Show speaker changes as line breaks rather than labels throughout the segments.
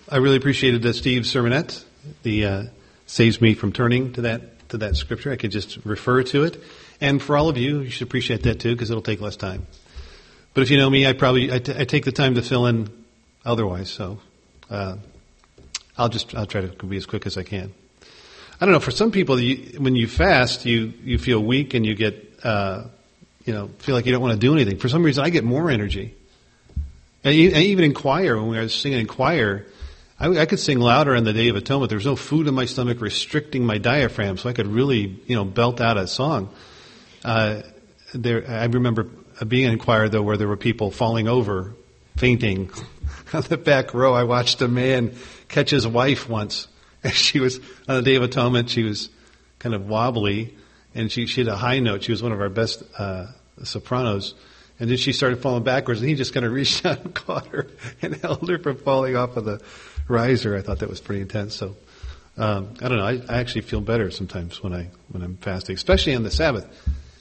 I really appreciated Steve's sermonette. The saves me from turning to that scripture. I could just refer to it. And for all of you, you should appreciate that too, because it'll take less time. But if you know me, I take the time to fill in otherwise. So I'll try to be as quick as I can. I don't know. For some people, when you fast, you feel weak and you get feel like you don't want to do anything. For some reason, I get more energy. And even in choir, when I was singing in choir, I could sing louder on the Day of Atonement. There was no food in my stomach restricting my diaphragm, so I could really, belt out a song. I remember being in choir, though, where there were people falling over, fainting. On the back row, I watched a man catch his wife once. She was, on the Day of Atonement, she was kind of wobbly, and she had a high note. She was one of our best sopranos. And then she started falling backwards, and he just kind of reached out and caught her and held her from falling off of the riser. I thought that was pretty intense. So, I don't know. I actually feel better sometimes when I'm fasting, especially on the Sabbath.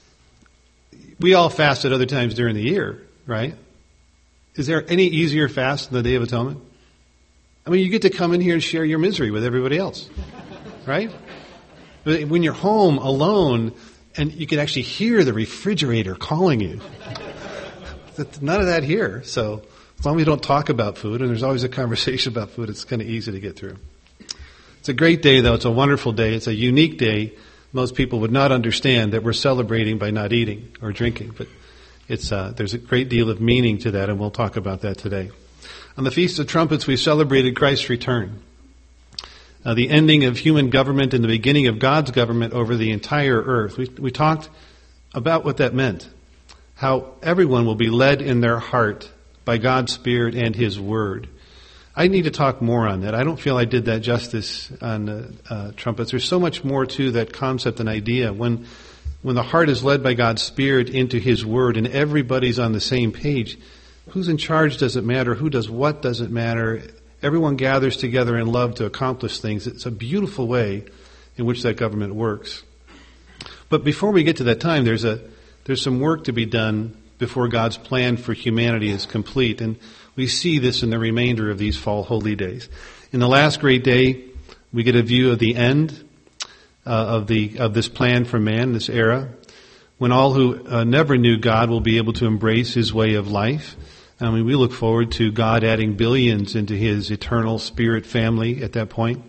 We all fast at other times during the year, right? Is there any easier fast than the Day of Atonement? I mean, you get to come in here and share your misery with everybody else, right? When you're home alone and you can actually hear the refrigerator calling you. None of that here. So as long as we don't talk about food, and there's always a conversation about food, it's kind of easy to get through. It's a great day, though. It's a wonderful day. It's a unique day. Most people would not understand that we're celebrating by not eating or drinking, but there's a great deal of meaning to that, and we'll talk about that today. On the Feast of Trumpets, we celebrated Christ's return, the ending of human government and the beginning of God's government over the entire earth. We talked about what that meant, how everyone will be led in their heart by God's Spirit and His Word. I need to talk more on that. I don't feel I did that justice on the trumpets. There's so much more to that concept and idea. When the heart is led by God's Spirit into His Word and everybody's on the same page, who's in charge doesn't matter, who does what doesn't matter. Everyone gathers together in love to accomplish things. It's a beautiful way in which that government works. But before we get to that time, there's some work to be done before God's plan for humanity is complete. And we see this in the remainder of these fall holy days. In the last great day, we get a view of the end of this plan for man, this era, when all who never knew God will be able to embrace His way of life. I mean, we look forward to God adding billions into His eternal spirit family at that point.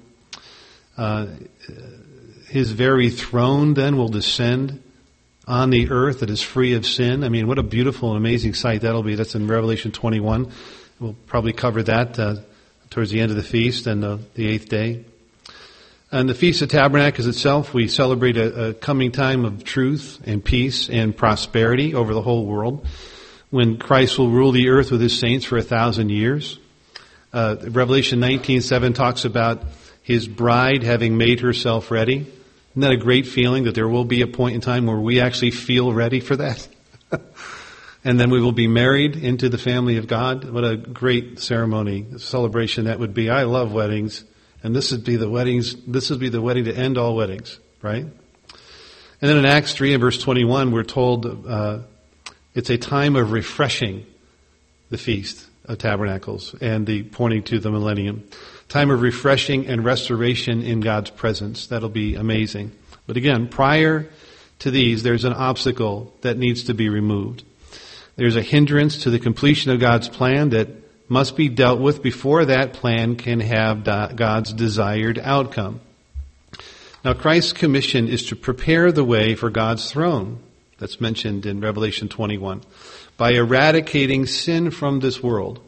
His very throne then will descend on the earth that is free of sin. I mean, what a beautiful and amazing sight that'll be. That's in Revelation 21. We'll probably cover that towards the end of the feast and the eighth day. And the Feast of Tabernacles itself, we celebrate a coming time of truth and peace and prosperity over the whole world, when Christ will rule the earth with His saints for 1,000 years. Revelation 19:7 talks about His bride having made herself ready. Isn't that a great feeling that there will be a point in time where we actually feel ready for that? And then we will be married into the family of God. What a great ceremony, celebration that would be. I love weddings. And this would be the wedding to end all weddings, right? And then in Acts 3 and verse 21, we're told it's a time of refreshing, the Feast of Tabernacles, and the pointing to the millennium. Time of refreshing and restoration in God's presence. That'll be amazing. But again, prior to these, there's an obstacle that needs to be removed. There's a hindrance to the completion of God's plan that must be dealt with before that plan can have God's desired outcome. Now, Christ's commission is to prepare the way for God's throne. That's mentioned in Revelation 21. By eradicating sin from this world.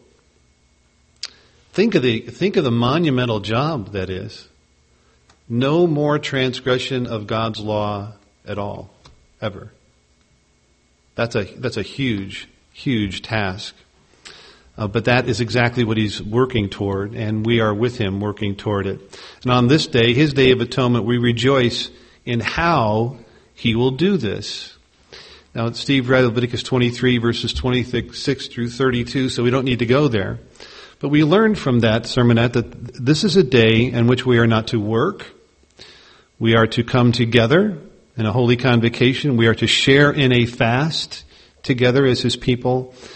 Think of the monumental job that is. No more transgression of God's law at all, ever. That's a huge, huge task. But that is exactly what He's working toward, and we are with Him working toward it. And on this day, His Day of Atonement, we rejoice in how He will do this. Now, Steve read Leviticus 23, verses 26 through 32, so we don't need to go there. But we learned from that sermonette that this is a day in which we are not to work. We are to come together in a holy convocation. We are to share in a fast together as His people.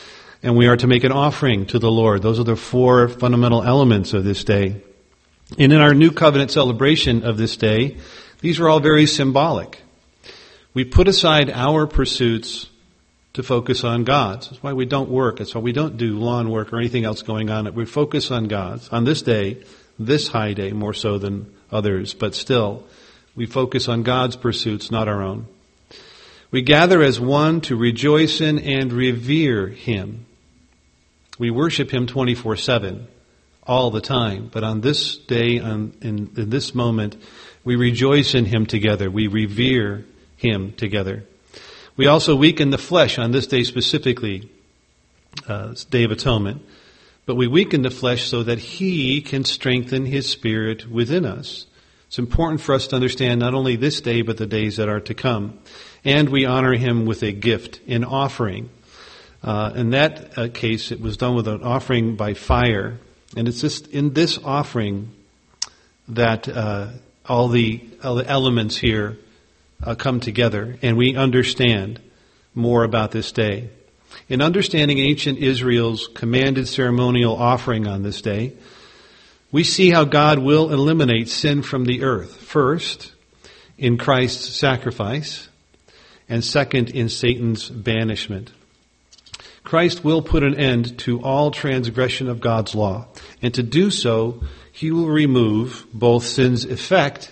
And we are to make an offering to the Lord. Those are the four fundamental elements of this day. And in our new covenant celebration of this day, these are all very symbolic. We put aside our pursuits to focus on God's. That's why we don't work. That's why we don't do lawn work or anything else going on. We focus on God's. On this day, this high day, more so than others, but still, we focus on God's pursuits, not our own. We gather as one to rejoice in and revere Him. We worship Him 24/7, all the time. But on this day, in this moment, we rejoice in Him together. We revere Him together. We also weaken the flesh on this day specifically, Day of Atonement. But we weaken the flesh so that He can strengthen His Spirit within us. It's important for us to understand not only this day, but the days that are to come. And we honor Him with a gift, an offering. In that case, it was done with an offering by fire. And it's just in this offering that all the elements here come together, and we understand more about this day. In understanding ancient Israel's commanded ceremonial offering on this day, we see how God will eliminate sin from the earth. First, in Christ's sacrifice, and second, in Satan's banishment. Christ will put an end to all transgression of God's law. And to do so, He will remove both sin's effect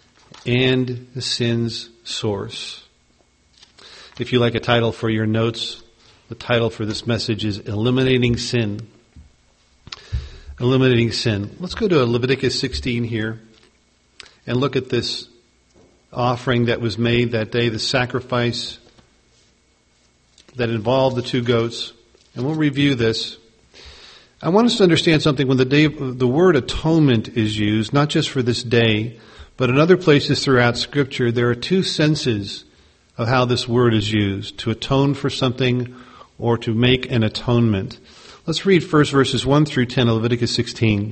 and the sin's source. If you like a title for your notes, the title for this message is Eliminating Sin. Eliminating sin. Let's go to Leviticus 16 here and look at this offering that was made that day, the sacrifice that involved the two goats. And we'll review this. I want us to understand something. When the word atonement is used, not just for this day, but in other places throughout Scripture, there are two senses of how this word is used: to atone for something or to make an atonement. Let's read first verses 1 through 10 of Leviticus 16.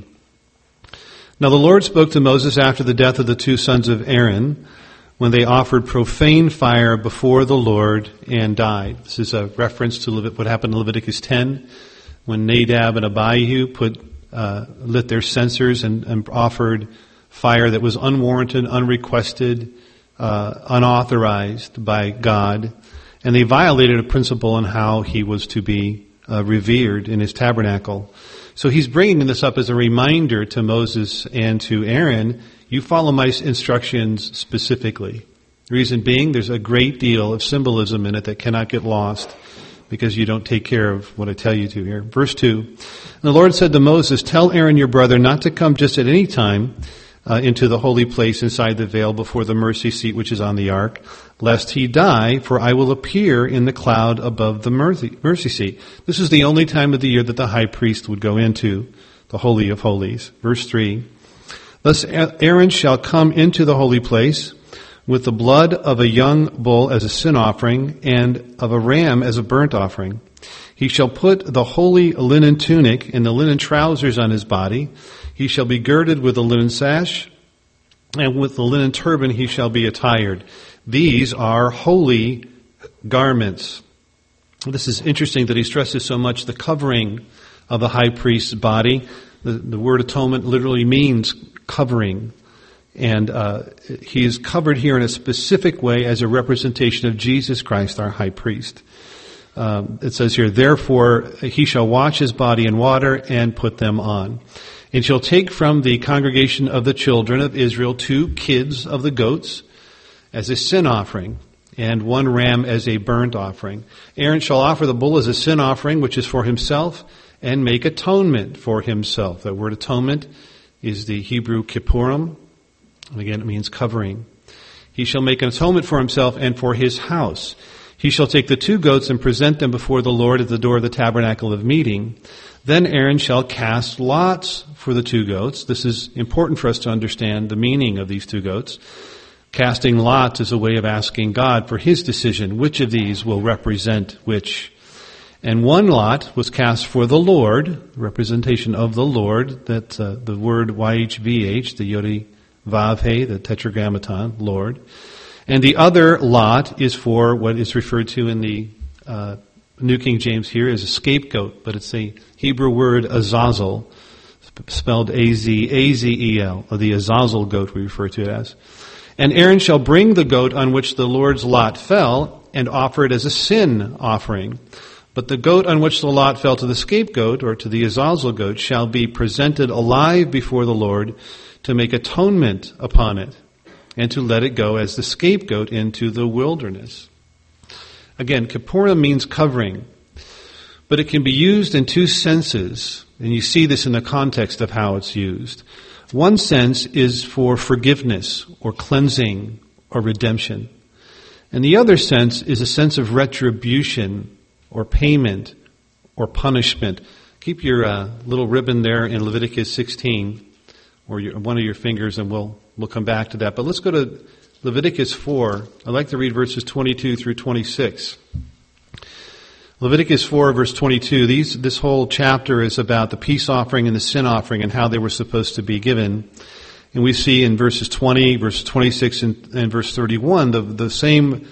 Now the Lord spoke to Moses after the death of the two sons of Aaron, when they offered profane fire before the Lord and died. This is a reference to what happened in Leviticus 10, when Nadab and Abihu lit their censers and offered fire that was unwarranted, unrequested, unauthorized by God. And they violated a principle on how He was to be revered in His tabernacle. So He's bringing this up as a reminder to Moses and to Aaron: you follow my instructions specifically. The reason being, there's a great deal of symbolism in it that cannot get lost because you don't take care of what I tell you to here. Verse 2, and the Lord said to Moses, tell Aaron your brother not to come just at any time into the holy place inside the veil before the mercy seat which is on the ark, lest he die, for I will appear in the cloud above the mercy seat. This is the only time of the year that the high priest would go into the Holy of Holies. Verse 3, thus Aaron shall come into the holy place with the blood of a young bull as a sin offering and of a ram as a burnt offering. He shall put the holy linen tunic and the linen trousers on his body. He shall be girded with a linen sash, and with the linen turban he shall be attired. These are holy garments. This is interesting that he stresses so much the covering of the high priest's body. The word atonement literally means covering. And he is covered here in a specific way as a representation of Jesus Christ, our high priest. It says here, therefore he shall wash his body in water and put them on. And shall take from the congregation of the children of Israel 2 kids of the goats as a sin offering, and 1 ram as a burnt offering. Aaron shall offer the bull as a sin offering, which is for himself, and make atonement for himself. That word atonement is the Hebrew kippurim, and again it means covering. He shall make an atonement for himself and for his house. He shall take the 2 goats and present them before the Lord at the door of the tabernacle of meeting. Then Aaron shall cast lots for the 2 goats. This is important for us to understand the meaning of these 2 goats. Casting lots is a way of asking God for His decision, which of these will represent which. And 1 lot was cast for the Lord, representation of the Lord, that the word YHVH, the Yodi Vav He, the Tetragrammaton, Lord. And the other lot is for what is referred to in the New King James here is a scapegoat, but it's a Hebrew word azazel, spelled A-Z-A-Z-E-L, or the azazel goat we refer to it as. And Aaron shall bring the goat on which the Lord's lot fell and offer it as a sin offering. But the goat on which the lot fell to the scapegoat, or to the azazel goat, shall be presented alive before the Lord to make atonement upon it, and to let it go as the scapegoat into the wilderness. Again, Kippurim means covering, but it can be used in two senses, and you see this in the context of how it's used. One sense is for forgiveness or cleansing or redemption. And the other sense is a sense of retribution or payment or punishment. Keep your little ribbon there in Leviticus 16, or one of your fingers, and we'll come back to that. But let's go to Leviticus 4. I'd like to read verses 22 through 26. Leviticus 4, verse 22. This whole chapter is about the peace offering and the sin offering and how they were supposed to be given. And we see in verses 20, verse 26, and verse 31, the same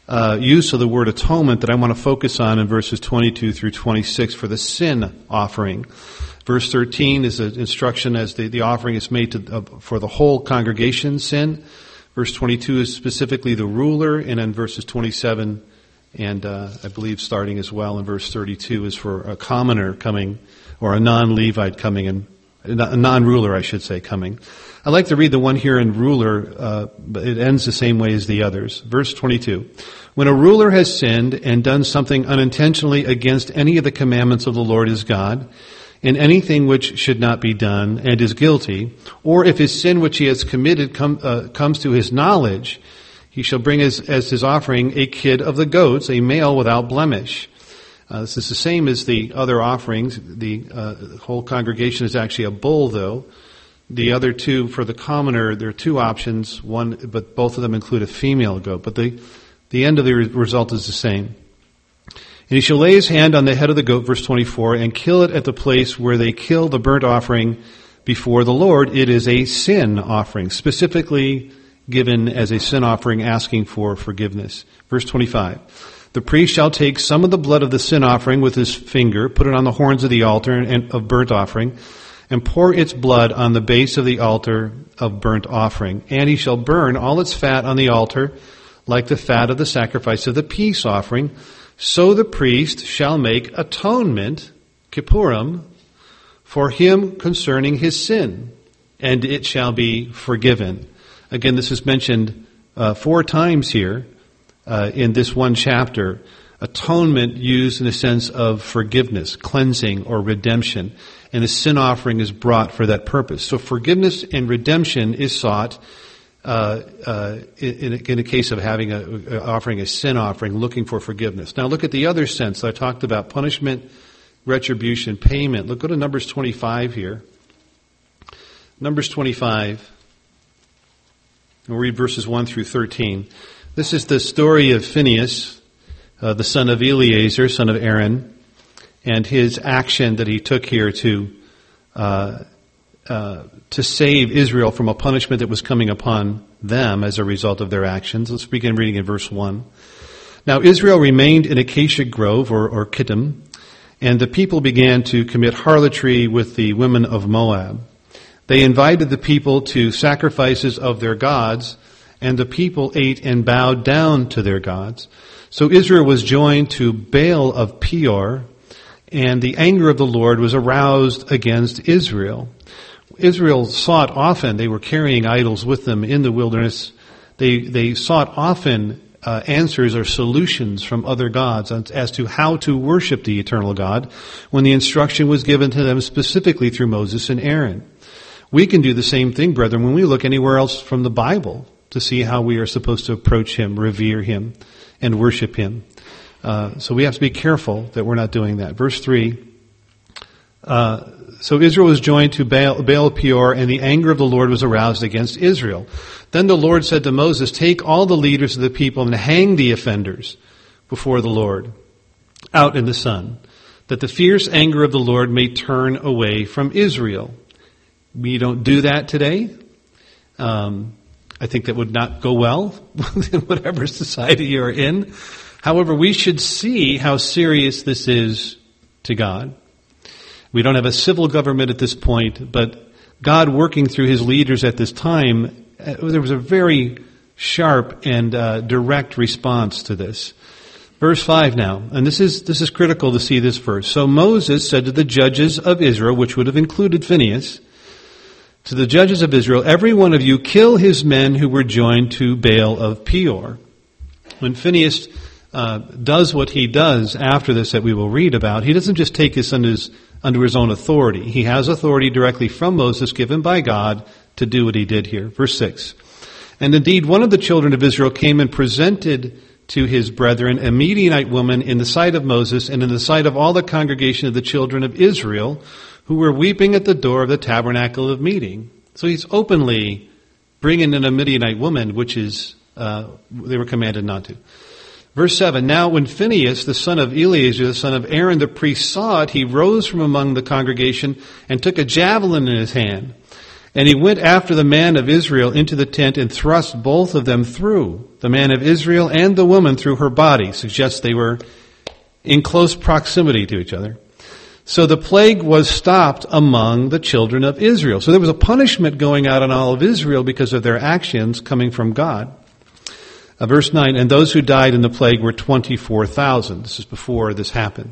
use of the word atonement that I want to focus on in verses 22 through 26 for the sin offering. Verse 13 is an instruction as the offering is made for the whole congregation's sin. Verse 22 is specifically the ruler, and then verses 27 and I believe starting as well in verse 32 is for a commoner coming, or a non-Levite coming, and a non-ruler, I should say, coming. I'd like to read the one here in ruler, but it ends the same way as the others. Verse 22. When a ruler has sinned and done something unintentionally against any of the commandments of the Lord his God, in anything which should not be done, and is guilty, or if his sin which he has committed comes to his knowledge, he shall bring as his offering a kid of the goats, a male without blemish. This is the same as the other offerings. The whole congregation is actually a bull, though. The other two, for the commoner, there are two options. One, but both of them include a female goat. But the end of the result is the same. And he shall lay his hand on the head of the goat, verse 24, and kill it at the place where they kill the burnt offering before the Lord. It is a sin offering, specifically given as a sin offering asking for forgiveness. Verse 25. The priest shall take some of the blood of the sin offering with his finger, put it on the horns of the altar of burnt offering, and pour its blood on the base of the altar of burnt offering. And he shall burn all its fat on the altar, like the fat of the sacrifice of the peace offering. So the priest shall make atonement, Kippurim, for him concerning his sin, and it shall be forgiven. Again, this is mentioned 4 times here in this one chapter. Atonement used in the sense of forgiveness, cleansing, or redemption. And the sin offering is brought for that purpose. So forgiveness and redemption is sought in a case of having offering a sin offering, looking for forgiveness. Now look at the other sense. I talked about punishment, retribution, payment. Look, go to Numbers 25 here. Numbers 25. We'll read verses 1 through 13. This is the story of Phinehas, the son of Eleazar, son of Aaron, and his action that he took here to save Israel from a punishment that was coming upon them as a result of their actions. Let's begin reading in verse 1. Now Israel remained in Acacia Grove, or Kittim, and the people began to commit harlotry with the women of Moab. They invited the people to sacrifices of their gods, and the people ate and bowed down to their gods. So Israel was joined to Baal of Peor, and the anger of the Lord was aroused against Israel. Israel sought often, they were carrying idols with them in the wilderness. They sought often answers or solutions from other gods as to how to worship the eternal God when the instruction was given to them specifically through Moses and Aaron. We can do the same thing, brethren, when we look anywhere else from the Bible to see how we are supposed to approach Him, revere Him, and worship Him. So we have to be careful that we're not doing that. Verse 3, so Israel was joined to Baal Peor, and the anger of the Lord was aroused against Israel. Then the Lord said to Moses, take all the leaders of the people and hang the offenders before the Lord out in the sun, that the fierce anger of the Lord may turn away from Israel. We don't do that today. I think that would not go well in whatever society you're in. However, we should see how serious this is to God. We don't have a civil government at this point, but God working through his leaders at this time, there was a very sharp and direct response to this. Verse 5 now, and this is critical to see this verse. So Moses said to the judges of Israel, which would have included Phinehas, to the judges of Israel, every one of you kill his men who were joined to Baal of Peor. When Phinehas does what he does after this that we will read about, he doesn't just take this under his own authority. He has authority directly from Moses given by God to do what he did here. Verse 6. And indeed, one of the children of Israel came and presented to his brethren a Midianite woman in the sight of Moses and in the sight of all the congregation of the children of Israel who were weeping at the door of the tabernacle of meeting. So he's openly bringing in a Midianite woman, which is they were commanded not to. Verse 7, now when Phinehas, the son of Eleazar, the son of Aaron, the priest, saw it, he rose from among the congregation and took a javelin in his hand. And he went after the man of Israel into the tent and thrust both of them through, the man of Israel and the woman through her body. Suggests they were in close proximity to each other. So the plague was stopped among the children of Israel. So there was a punishment going out on all of Israel because of their actions coming from God. Verse 9, and those who died in the plague were 24,000. This is before this happened.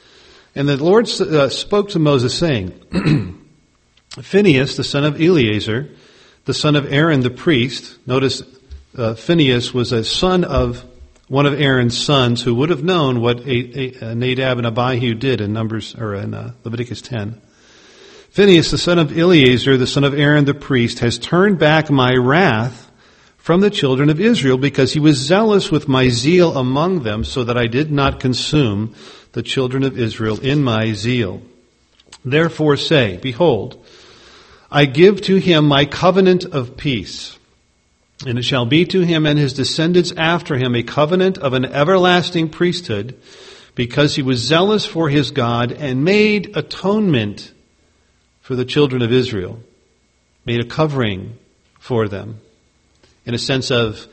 And the Lord spoke to Moses saying, Phinehas, the son of Eleazar, the son of Aaron the priest, notice Phinehas was a son of one of Aaron's sons who would have known what Nadab and Abihu did in Leviticus 10. Phinehas, the son of Eleazar, the son of Aaron the priest, has turned back my wrath from the children of Israel, because he was zealous with my zeal among them, so that I did not consume the children of Israel in my zeal. Therefore say, behold, I give to him my covenant of peace, and it shall be to him and his descendants after him a covenant of an everlasting priesthood, because he was zealous for his God and made atonement for the children of Israel, made a covering for them, in a sense of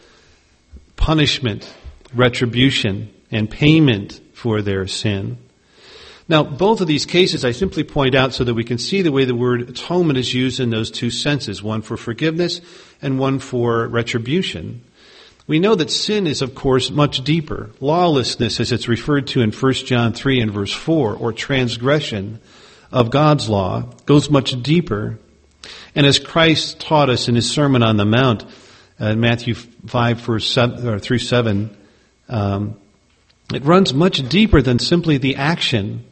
punishment, retribution, and payment for their sin. Now, both of these cases I simply point out so that we can see the way the word atonement is used in those two senses, one for forgiveness and one for retribution. We know that sin is, of course, much deeper. Lawlessness, as it's referred to in 1 John 3 and verse 4, or transgression of God's law, goes much deeper. And as Christ taught us in his Sermon on the Mount, Matthew 5 through 7, it runs much deeper than simply the action.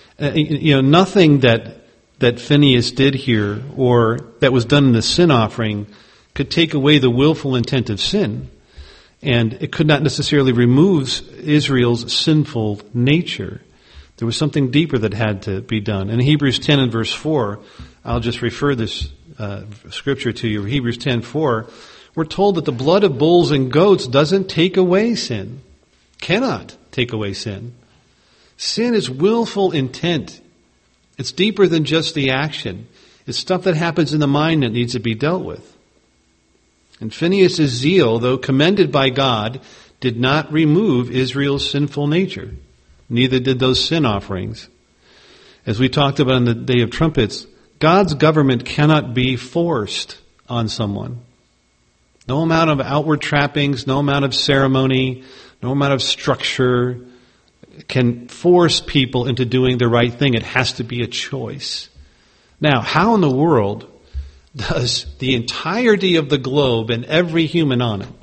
Nothing that Phinehas did here or that was done in the sin offering could take away the willful intent of sin. And it could not necessarily remove Israel's sinful nature. There was something deeper that had to be done. In Hebrews 10 and verse 4, I'll just refer this scripture to you. Hebrews 10:4, we're told that the blood of bulls and goats doesn't take away sin. Cannot take away sin. Sin is willful intent. It's deeper than just the action. It's stuff that happens in the mind that needs to be dealt with. And Phinehas' zeal, though commended by God, did not remove Israel's sinful nature. Neither did those sin offerings. As we talked about on the Day of Trumpets, God's government cannot be forced on someone. No amount of outward trappings, no amount of ceremony, no amount of structure can force people into doing the right thing. It has to be a choice. Now, how in the world does the entirety of the globe and every human on it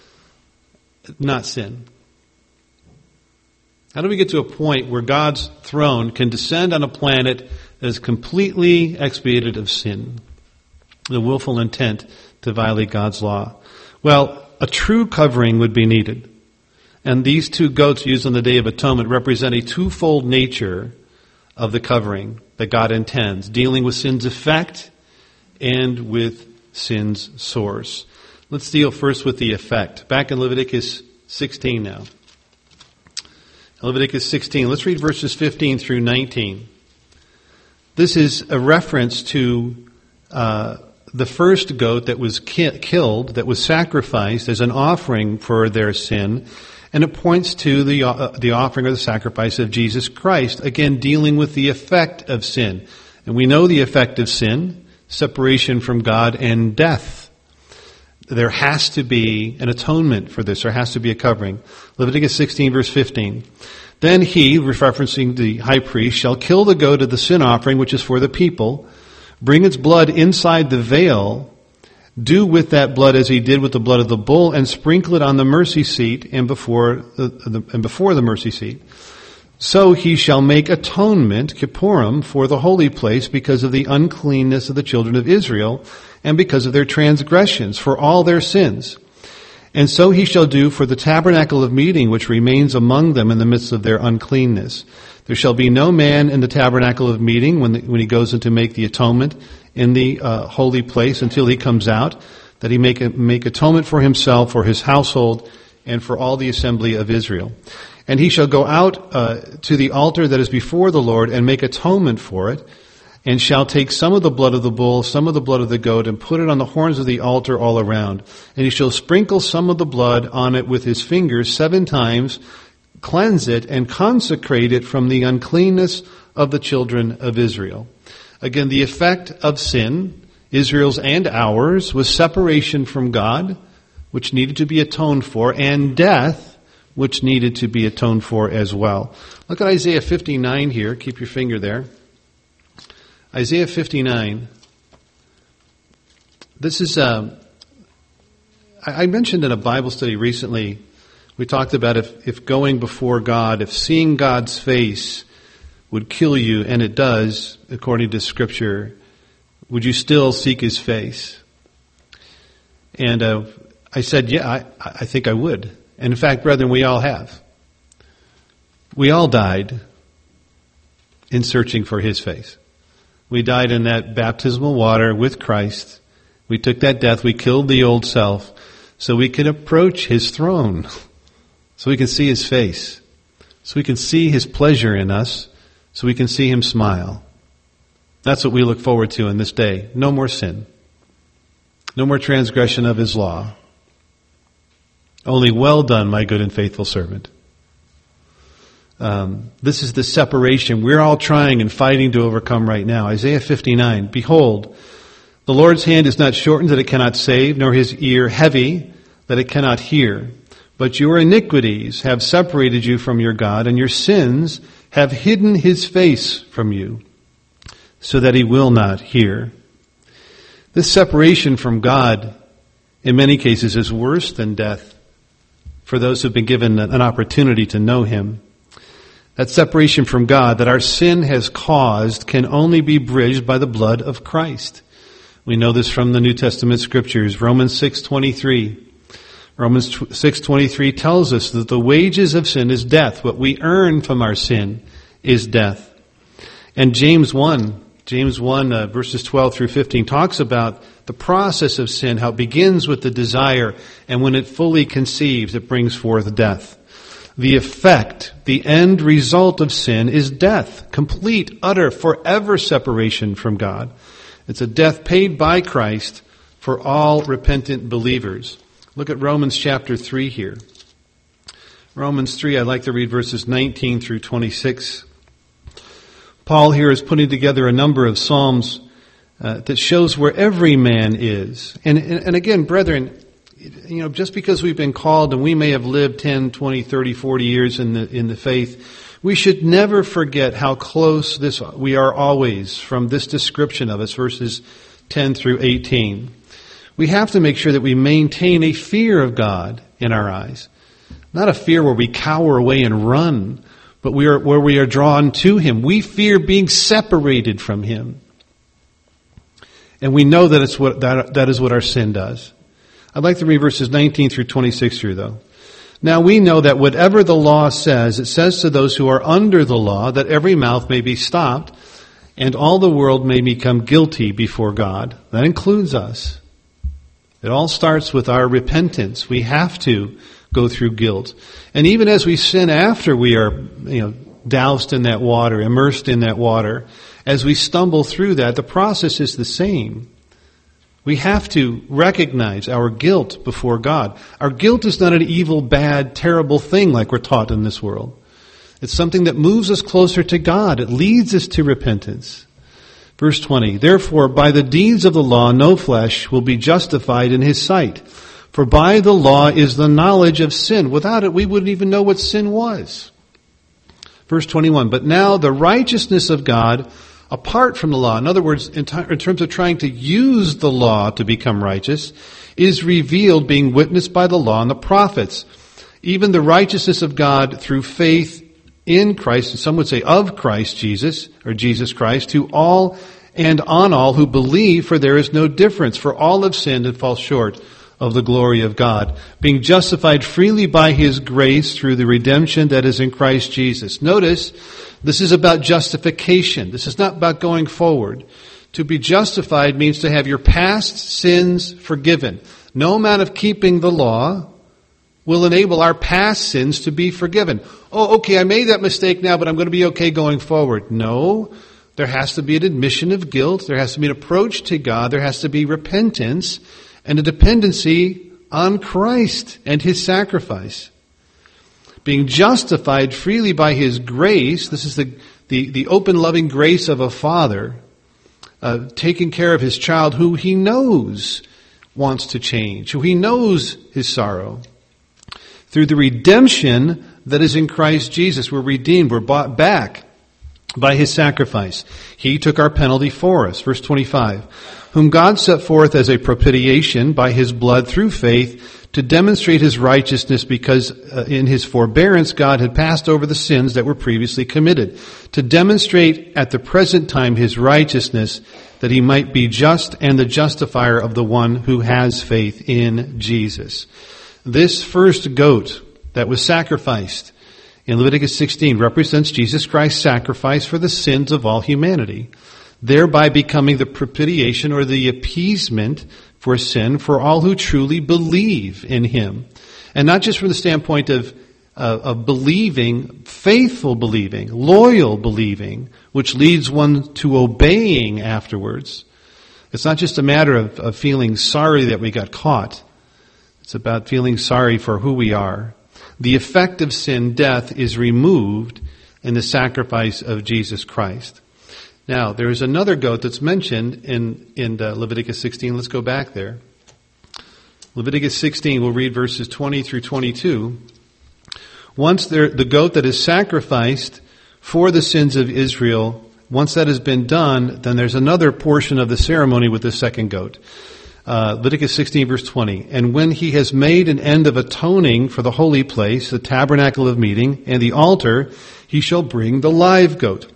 not sin? How do we get to a point where God's throne can descend on a planet that is completely expiated of sin? The willful intent to violate God's law. Well, a true covering would be needed. And these two goats used on the Day of Atonement represent a twofold nature of the covering that God intends, dealing with sin's effect and with sin's source. Let's deal first with the effect. Back in Leviticus 16 now. Leviticus 16, let's read verses 15 through 19. This is a reference to the first goat that was killed, that was sacrificed as an offering for their sin. And it points to the offering or the sacrifice of Jesus Christ, again dealing with the effect of sin. And we know the effect of sin, separation from God and death. There has to be an atonement for this. There has to be a covering. Leviticus 16 verse 15. Then he, referencing the high priest, shall kill the goat of the sin offering, which is for the people, bring its blood inside the veil, do with that blood as he did with the blood of the bull, and sprinkle it on the mercy seat and before the mercy seat. So he shall make atonement, kippurim, for the holy place because of the uncleanness of the children of Israel and because of their transgressions, for all their sins. And so he shall do for the tabernacle of meeting, which remains among them in the midst of their uncleanness. There shall be no man in the tabernacle of meeting when he goes in to make the atonement in the holy place until he comes out, that he make atonement for himself, for his household, and for all the assembly of Israel. And he shall go out to the altar that is before the Lord and make atonement for it, and shall take some of the blood of the bull, some of the blood of the goat, and put it on the horns of the altar all around. And he shall sprinkle some of the blood on it with his fingers 7 times, cleanse it, and consecrate it from the uncleanness of the children of Israel. Again, the effect of sin, Israel's and ours, was separation from God, which needed to be atoned for, and death, which needed to be atoned for as well. Look at Isaiah 59 here. Keep your finger there. Isaiah 59. This is, I mentioned in a Bible study recently, we talked about if going before God, if seeing God's face would kill you, and it does, according to Scripture, would you still seek His face? And I said, yeah, I think I would. And in fact, brethren, we all have. We all died in searching for His face. We died in that baptismal water with Christ. We took that death. We killed the old self so we could approach His throne, so we can see His face, so we can see His pleasure in us, so we can see Him smile. That's what we look forward to in this day. No more sin. No more transgression of His law. Only well done, my good and faithful servant. This is the separation we're all trying and fighting to overcome right now. Isaiah 59, behold, the Lord's hand is not shortened that it cannot save, nor His ear heavy that it cannot hear. But your iniquities have separated you from your God, and your sins have hidden His face from you, so that He will not hear. This separation from God, in many cases, is worse than death for those who've been given an opportunity to know Him. That separation from God that our sin has caused can only be bridged by the blood of Christ. We know this from the New Testament Scriptures. Romans 6:23. Romans 6:23 tells us that the wages of sin is death. What we earn from our sin is death. And James 1 verses 12 through 15 talks about the process of sin, how it begins with the desire, and when it fully conceives, it brings forth death. The effect, the end result of sin is death. Complete, utter, forever separation from God. It's a death paid by Christ for all repentant believers. Look at Romans chapter 3 here. Romans 3, I'd like to read verses 19 through 26. Paul here is putting together a number of psalms that shows where every man is. And again, brethren, just because we've been called and we may have lived 10, 20, 30, 40 years in the faith, we should never forget how close we are always from this description of us, verses 10 through 18. We have to make sure that we maintain a fear of God in our eyes. Not a fear where we cower away and run, but where we are drawn to Him. We fear being separated from Him. And we know that that is what our sin does. I'd like to read verses 19 through 26 here, though. Now we know that whatever the law says, it says to those who are under the law that every mouth may be stopped and all the world may become guilty before God. That includes us. It all starts with our repentance. We have to go through guilt. And even as we sin after we are, doused in that water, immersed in that water, as we stumble through that, the process is the same. We have to recognize our guilt before God. Our guilt is not an evil, bad, terrible thing like we're taught in this world. It's something that moves us closer to God. It leads us to repentance. Verse 20, therefore, by the deeds of the law, no flesh will be justified in his sight. For by the law is the knowledge of sin. Without it, we wouldn't even know what sin was. Verse 21, but now the righteousness of God apart from the law, in other words, in terms of trying to use the law to become righteous, is revealed, being witnessed by the law and the prophets. Even the righteousness of God through faith in Christ, and some would say of Christ Jesus, or Jesus Christ, to all and on all who believe, for there is no difference, for all have sinned and fall short of the glory of God, being justified freely by his grace through the redemption that is in Christ Jesus. Notice, this is about justification. This is not about going forward. To be justified means to have your past sins forgiven. No amount of keeping the law will enable our past sins to be forgiven. Oh, okay, I made that mistake now, but I'm going to be okay going forward. No, there has to be an admission of guilt. There has to be an approach to God. There has to be repentance and a dependency on Christ and his sacrifice. Being justified freely by his grace, this is the open loving grace of a father, taking care of his child who he knows wants to change, who he knows his sorrow. Through the redemption that is in Christ Jesus, we're redeemed, we're bought back by his sacrifice. He took our penalty for us. Verse 25, whom God set forth as a propitiation by his blood through faith to demonstrate his righteousness, because in his forbearance God had passed over the sins that were previously committed, to demonstrate at the present time his righteousness, that he might be just and the justifier of the one who has faith in Jesus. This first goat that was sacrificed in Leviticus 16 represents Jesus Christ's sacrifice for the sins of all humanity, thereby becoming the propitiation or the appeasement for sin for all who truly believe in him. And not just from the standpoint of believing, faithful believing, loyal believing, which leads one to obeying afterwards. It's not just a matter of feeling sorry that we got caught. It's about feeling sorry for who we are. The effect of sin, death, is removed in the sacrifice of Jesus Christ. Now, there is another goat that's mentioned in Leviticus 16. Let's go back there. Leviticus 16, we'll read verses 20 through 22. Once the goat that is sacrificed for the sins of Israel, once that has been done, then there's another portion of the ceremony with the second goat. Leviticus 16 verse 20. And when he has made an end of atoning for the holy place, the tabernacle of meeting, and the altar, he shall bring the live goat.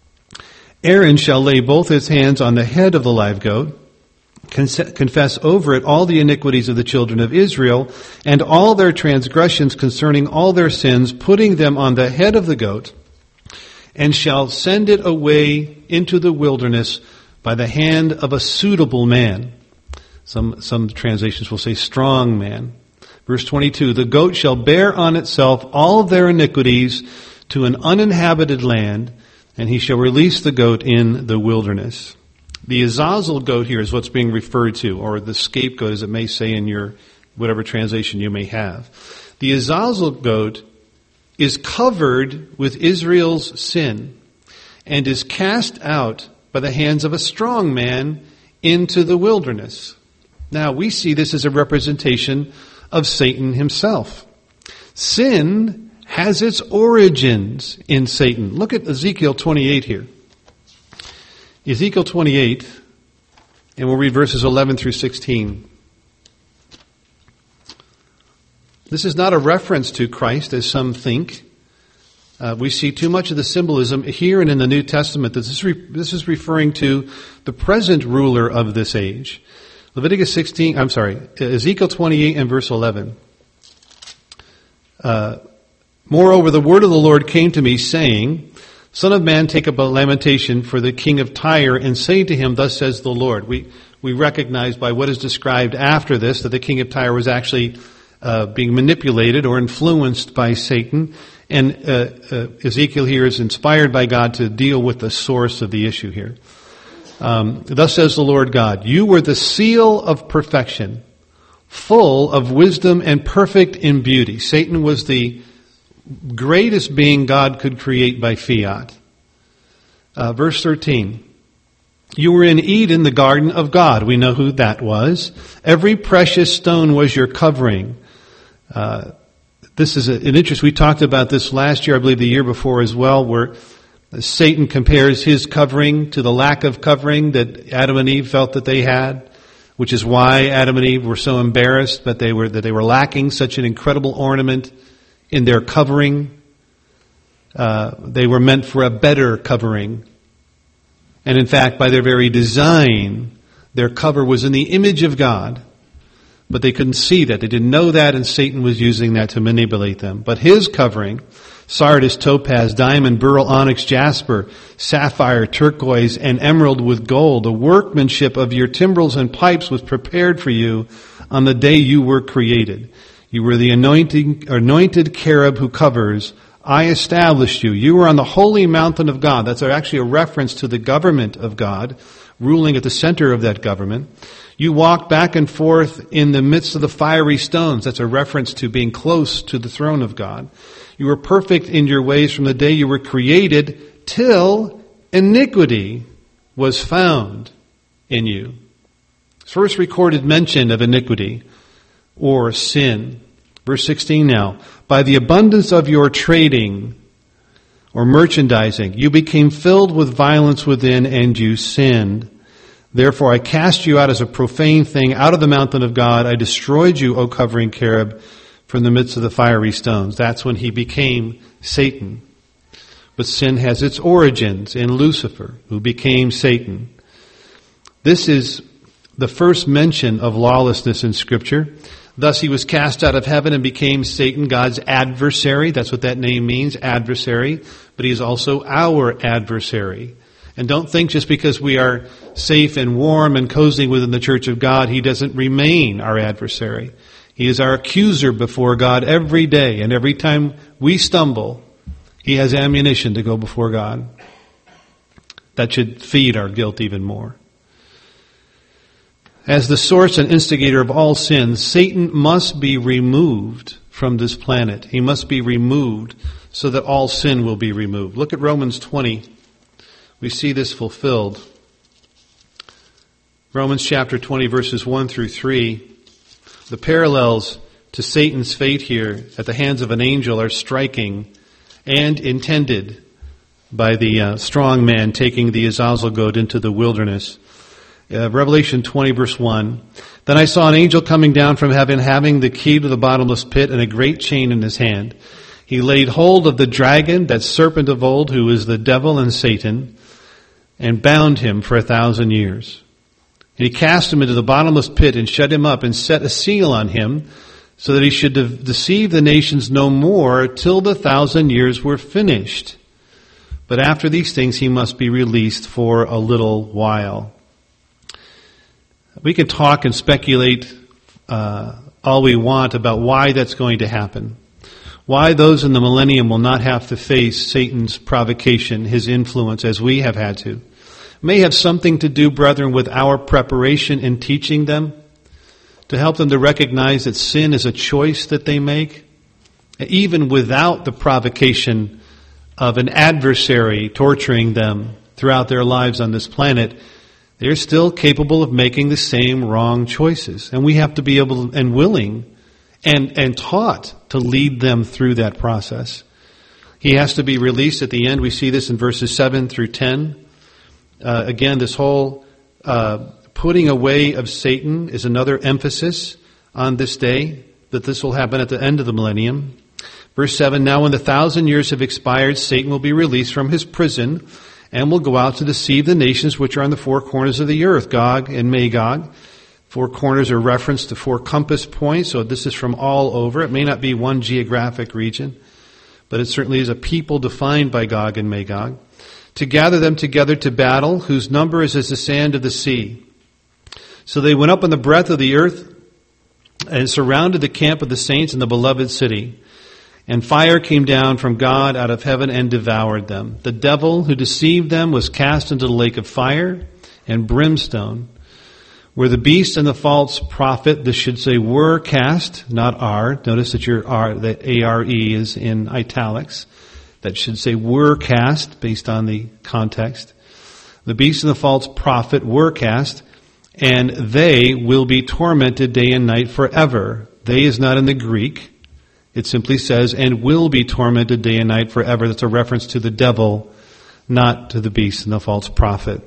Aaron shall lay both his hands on the head of the live goat, confess over it all the iniquities of the children of Israel, and all their transgressions concerning all their sins, putting them on the head of the goat, and shall send it away into the wilderness by the hand of a suitable man. Some translations will say strong man. Verse 22, the goat shall bear on itself all of their iniquities to an uninhabited land, and he shall release the goat in the wilderness. The Azazel goat here is what's being referred to, or the scapegoat, as it may say in your whatever translation you may have. The Azazel goat is covered with Israel's sin and is cast out by the hands of a strong man into the wilderness. Now, we see this as a representation of Satan himself. Sin has its origins in Satan. Look at Ezekiel 28 here. Ezekiel 28, and we'll read verses 11 through 16. This is not a reference to Christ, as some think. We see too much of the symbolism here and in the New Testament that this is referring to the present ruler of this age. Ezekiel 28 and verse 11. Moreover, the word of the Lord came to me, saying, Son of man, take up a lamentation for the king of Tyre, and say to him, Thus says the Lord. We recognize by what is described after this that the king of Tyre was actually being manipulated or influenced by Satan. And Ezekiel here is inspired by God to deal with the source of the issue here. Thus says the Lord God, you were the seal of perfection, full of wisdom and perfect in beauty. Satan was the greatest being God could create by fiat. Verse 13. You were in Eden, the garden of God. We know who that was. Every precious stone was your covering. This is an interest. We talked about this last year, I believe the year before as well, where Satan compares his covering to the lack of covering that Adam and Eve felt that they had, which is why Adam and Eve were so embarrassed that they were lacking such an incredible ornament in their covering. They were meant for a better covering. And in fact, by their very design, their cover was in the image of God. But they couldn't see that. They didn't know that, and Satan was using that to manipulate them. But his covering, sardis, topaz, diamond, beryl, onyx, jasper, sapphire, turquoise, and emerald with gold, the workmanship of your timbrels and pipes was prepared for you on the day you were created. You were the anointed cherub who covers. I established you. You were on the holy mountain of God. That's actually a reference to the government of God, ruling at the center of that government. You walked back and forth in the midst of the fiery stones. That's a reference to being close to the throne of God. You were perfect in your ways from the day you were created till iniquity was found in you. First recorded mention of iniquity or sin. Verse 16 now. By the abundance of your trading or merchandising, you became filled with violence within and you sinned. Therefore I cast you out as a profane thing out of the mountain of God. I destroyed you, O covering cherub, from the midst of the fiery stones. That's when he became Satan. But sin has its origins in Lucifer, who became Satan. This is the first mention of lawlessness in Scripture. Thus he was cast out of heaven and became Satan, God's adversary. That's what that name means, adversary. But he is also our adversary. And don't think just because we are safe and warm and cozy within the church of God, he doesn't remain our adversary. He is our accuser before God every day. And every time we stumble, he has ammunition to go before God. That should feed our guilt even more. As the source and instigator of all sins, Satan must be removed from this planet. He must be removed so that all sin will be removed. Look at Romans 20. We see this fulfilled. Romans chapter 20, verses 1 through 3. The parallels to Satan's fate here at the hands of an angel are striking and intended by the strong man taking the Azazel goat into the wilderness. Revelation 20, verse 1. Then I saw an angel coming down from heaven, having the key to the bottomless pit and a great chain in his hand. He laid hold of the dragon, that serpent of old, who is the devil and Satan, and bound him for 1,000 years. And he cast him into the bottomless pit and shut him up and set a seal on him, so that he should deceive the nations no more till the 1,000 years were finished. But after these things he must be released for a little while. We can talk and speculate all we want about why that's going to happen. Why those in the millennium will not have to face Satan's provocation, his influence, as we have had to. It may have something to do, brethren, with our preparation in teaching them, to help them to recognize that sin is a choice that they make, even without the provocation of an adversary torturing them throughout their lives on this planet. They're still capable of making the same wrong choices. And we have to be able and willing and taught to lead them through that process. He has to be released at the end. We see this in verses 7 through 10. Again, this whole putting away of Satan is another emphasis on this day, that this will happen at the end of the millennium. Verse 7, now when the 1,000 years have expired, Satan will be released from his prison and will go out to deceive the nations which are on the four corners of the earth, Gog and Magog. Four corners are referenced to four compass points, so this is from all over. It may not be one geographic region, but it certainly is a people defined by Gog and Magog. To gather them together to battle, whose number is as the sand of the sea. So they went up on the breadth of the earth and surrounded the camp of the saints in the beloved city. And fire came down from God out of heaven and devoured them. The devil who deceived them was cast into the lake of fire and brimstone, where the beast and the false prophet, this should say were cast, not are. Notice that that A-R-E is in italics. That should say were cast based on the context. The beast and the false prophet were cast, and they will be tormented day and night forever. They is not in the Greek. It simply says, and will be tormented day and night forever. That's a reference to the devil, not to the beast and the false prophet.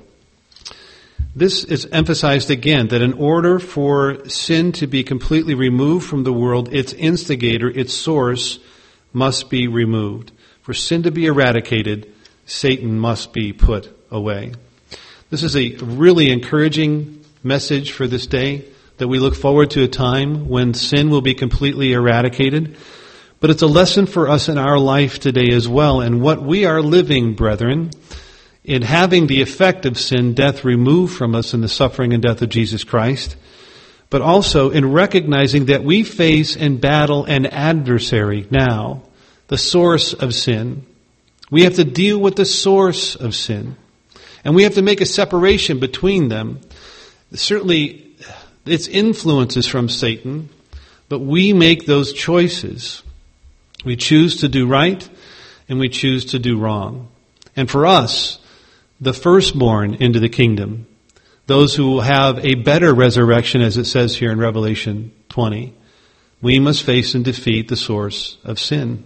This is emphasized again, that in order for sin to be completely removed from the world, its instigator, its source, must be removed. For sin to be eradicated, Satan must be put away. This is a really encouraging message for this day, that we look forward to a time when sin will be completely eradicated. But it's a lesson for us in our life today as well, and what we are living, brethren, in having the effect of sin, death, removed from us in the suffering and death of Jesus Christ, but also in recognizing that we face and battle an adversary now, the source of sin. We have to deal with the source of sin, and we have to make a separation between them. Certainly, its influence is from Satan, but we make those choices. We choose to do right, and we choose to do wrong. And for us, the firstborn into the kingdom, those who will have a better resurrection, as it says here in Revelation 20, we must face and defeat the source of sin.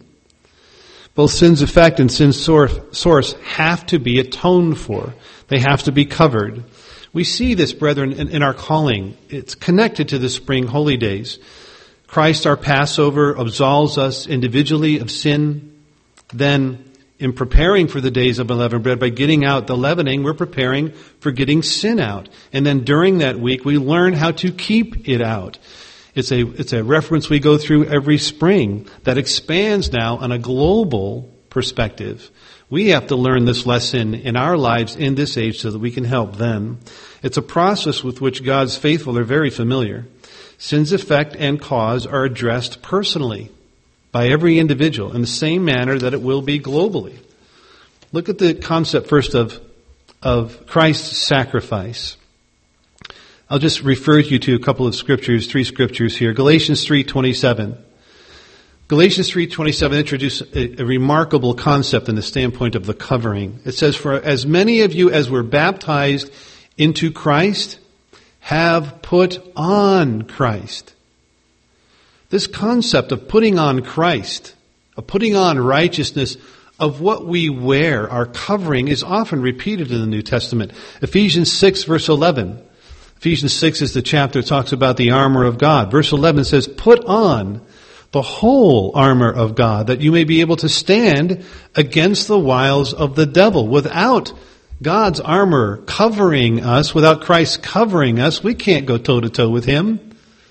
Both sin's effect and sin's source have to be atoned for. They have to be covered. We see this, brethren, in our calling. It's connected to the spring holy days. Christ, our Passover, absolves us individually of sin. Then, in preparing for the days of unleavened bread, by getting out the leavening, we're preparing for getting sin out. And then during that week, we learn how to keep it out. It's a reference we go through every spring that expands now on a global perspective. We have to learn this lesson in our lives in this age so that we can help them. It's a process with which God's faithful are very familiar. Sin's effect and cause are addressed personally by every individual in the same manner that it will be globally. Look at the concept first of Christ's sacrifice. I'll just refer you to a couple of scriptures, 3 scriptures here. Galatians 3:27. Galatians 3:27 introduces a remarkable concept in the standpoint of the covering. It says, for as many of you as were baptized into Christ have put on Christ. This concept of putting on Christ, of putting on righteousness, of what we wear, our covering, is often repeated in the New Testament. Ephesians 6 verse 11. Ephesians 6 is the chapter that talks about the armor of God. Verse 11 says, put on the whole armor of God, that you may be able to stand against the wiles of the devil. Without God's armor covering us, without Christ covering us, we can't go toe-to-toe with Him.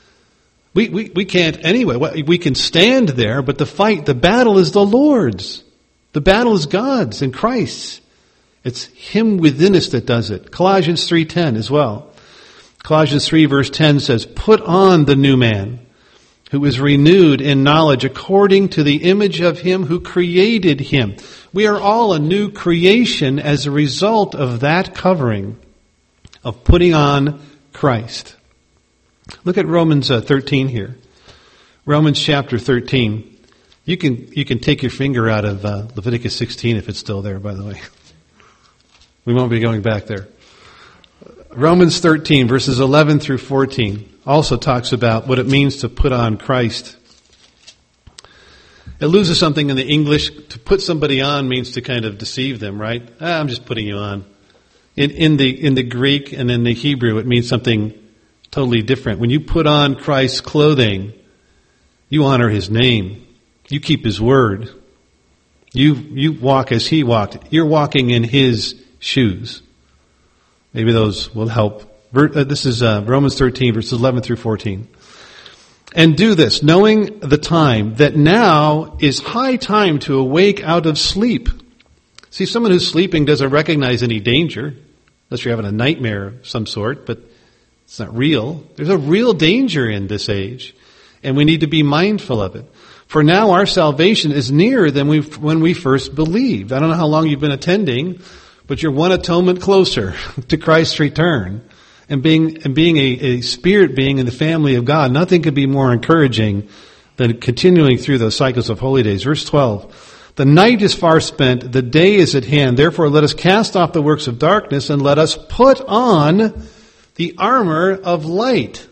We can't anyway. We can stand there, but the battle is the Lord's. The battle is God's and Christ's. It's Him within us that does it. Colossians 3:10 as well. Colossians 3 verse 10 says, put on the new man, who is renewed in knowledge according to the image of Him who created him. We are all a new creation as a result of that covering, of putting on Christ. Look at Romans 13 here. Romans chapter 13. You can take your finger out of Leviticus 16 if it's still there, by the way. We won't be going back there. Romans 13 verses 11 through 14 also talks about what it means to put on Christ. It loses something in the English. To put somebody on means to kind of deceive them, right? I'm just putting you on. In the Greek and in the Hebrew, it means something totally different. When you put on Christ's clothing, you honor His name. You keep His word. You walk as He walked. You're walking in His shoes. Maybe those will help. This is Romans 13, verses 11 through 14. And do this, knowing the time, that now is high time to awake out of sleep. See, someone who's sleeping doesn't recognize any danger, unless you're having a nightmare of some sort, but it's not real. There's a real danger in this age, and we need to be mindful of it. For now our salvation is nearer than when we first believed. I don't know how long you've been attending, but you're one atonement closer to Christ's return. And being a spirit being in the family of God, nothing could be more encouraging than continuing through those cycles of holy days. Verse 12, the night is far spent, the day is at hand. Therefore let us cast off the works of darkness and let us put on the armor of light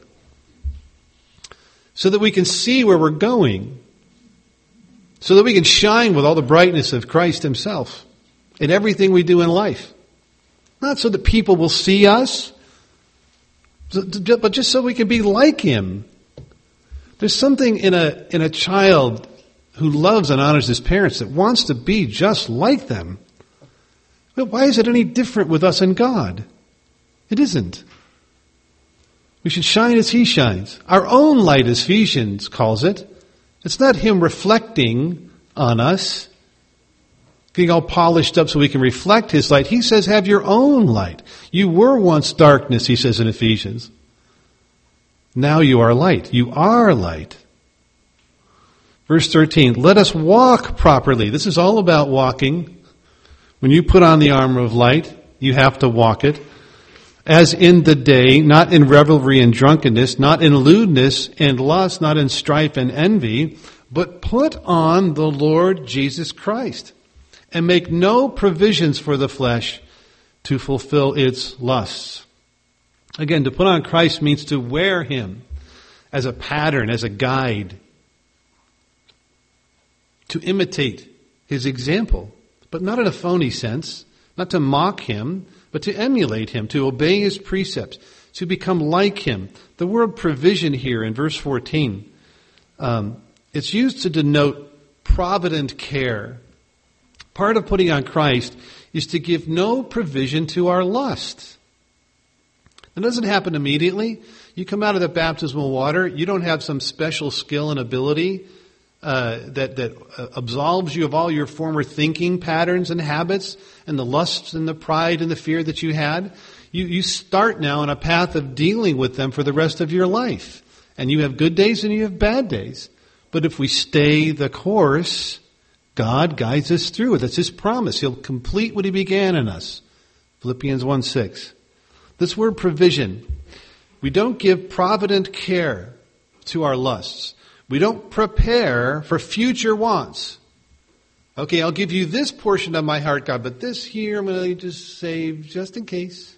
so that we can see where we're going, so that we can shine with all the brightness of Christ himself in everything we do in life. Not so that people will see us, but just so we can be like him. There's something in a child who loves and honors his parents that wants to be just like them. But why is it any different with us and God? It isn't. We should shine as he shines. Our own light, as Ephesians calls it. It's not him reflecting on us, getting all polished up so we can reflect his light. He says, have your own light. You were once darkness, he says in Ephesians. Now you are light. You are light. Verse 13, let us walk properly. This is all about walking. When you put on the armor of light, you have to walk it. As in the day, not in revelry and drunkenness, not in lewdness and lust, not in strife and envy, but put on the Lord Jesus Christ. And make no provisions for the flesh to fulfill its lusts. Again, to put on Christ means to wear him as a pattern, as a guide. To imitate his example, but not in a phony sense, not to mock him, but to emulate him, to obey his precepts, to become like him. The word provision here in verse 14, it's used to denote provident care. Part of putting on Christ is to give no provision to our lust. It doesn't happen immediately. You come out of the baptismal water, you don't have some special skill and ability that absolves you of all your former thinking patterns and habits and the lusts and the pride and the fear that you had. You start now on a path of dealing with them for the rest of your life. And you have good days and you have bad days. But if we stay the course, God guides us through it. That's his promise. He'll complete what he began in us. Philippians 1:6. This word provision, we don't give provident care to our lusts. We don't prepare for future wants. Okay, I'll give you this portion of my heart, God, but this here I'm going to just save just in case.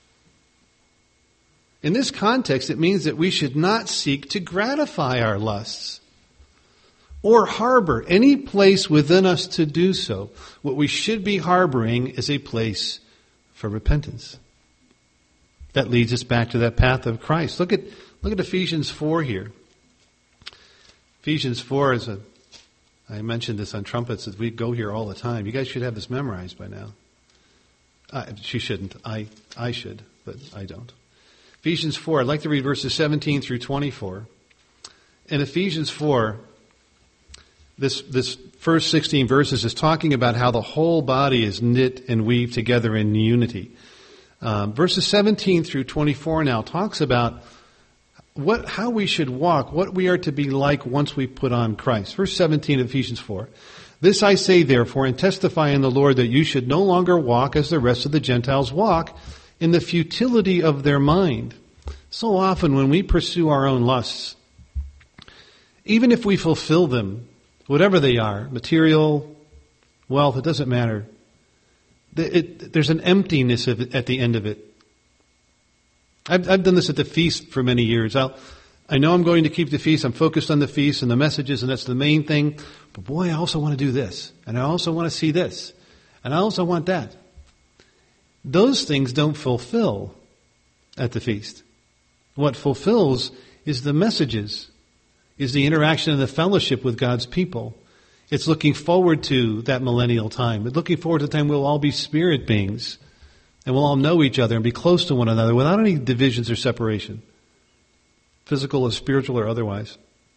In this context, it means that we should not seek to gratify our lusts or harbor any place within us to do so. What we should be harboring is a place for repentance. That leads us back to that path of Christ. Look at Ephesians 4 here. Ephesians 4 is I mentioned this on trumpets that we go here all the time. You guys should have this memorized by now. She shouldn't. I should, but I don't. Ephesians 4, I'd like to read verses 17 through 24. In Ephesians 4, this first 16 verses is talking about how the whole body is knit and weaved together in unity. Verses 17 through 24 now talks about how we should walk, what we are to be like once we put on Christ. Verse 17 of Ephesians 4. This I say therefore and testify in the Lord that you should no longer walk as the rest of the Gentiles walk in the futility of their mind. So often when we pursue our own lusts, even if we fulfill them, whatever they are, material, wealth, it doesn't matter. There's an emptiness at the end of it. I've done this at the feast for many years. I know I'm going to keep the feast. I'm focused on the feast and the messages, and that's the main thing. But boy, I also want to do this. And I also want to see this. And I also want that. Those things don't fulfill at the feast. What fulfills is the messages, is the interaction and the fellowship with God's people. It's looking forward to that millennial time. It's looking forward to the time we'll all be spirit beings. And we'll all know each other and be close to one another without any divisions or separation. Physical or spiritual or otherwise.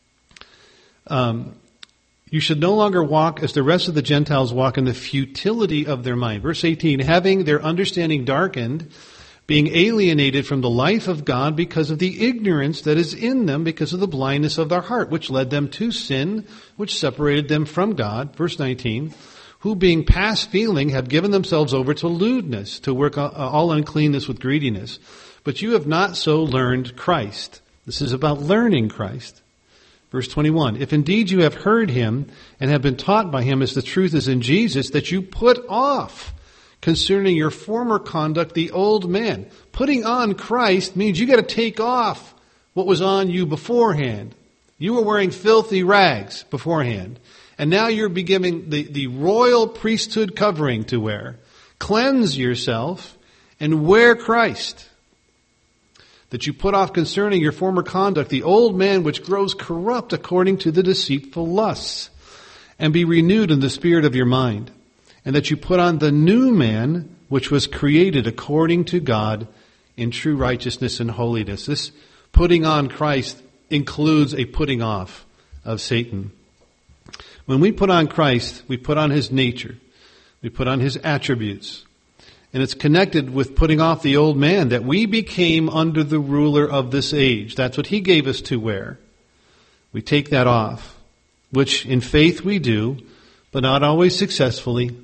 You should no longer walk as the rest of the Gentiles walk in the futility of their mind. Verse 18, having their understanding darkened, being alienated from the life of God because of the ignorance that is in them, because of the blindness of their heart, which led them to sin, which separated them from God. Verse 19, who being past feeling have given themselves over to lewdness, to work all uncleanness with greediness. But you have not so learned Christ. This is about learning Christ. Verse 21, if indeed you have heard him and have been taught by him as the truth is in Jesus, that you put off concerning your former conduct the old man. Putting on Christ means you got to take off what was on you beforehand. You were wearing filthy rags beforehand. And now you're beginning the royal priesthood covering to wear. Cleanse yourself and wear Christ. That you put off concerning your former conduct the old man which grows corrupt according to the deceitful lusts, and be renewed in the spirit of your mind. And that you put on the new man which was created according to God in true righteousness and holiness. This putting on Christ includes a putting off of Satan. When we put on Christ, we put on his nature. We put on his attributes. And it's connected with putting off the old man, that we became under the ruler of this age. That's what he gave us to wear. We take that off, which in faith we do, but not always successfully.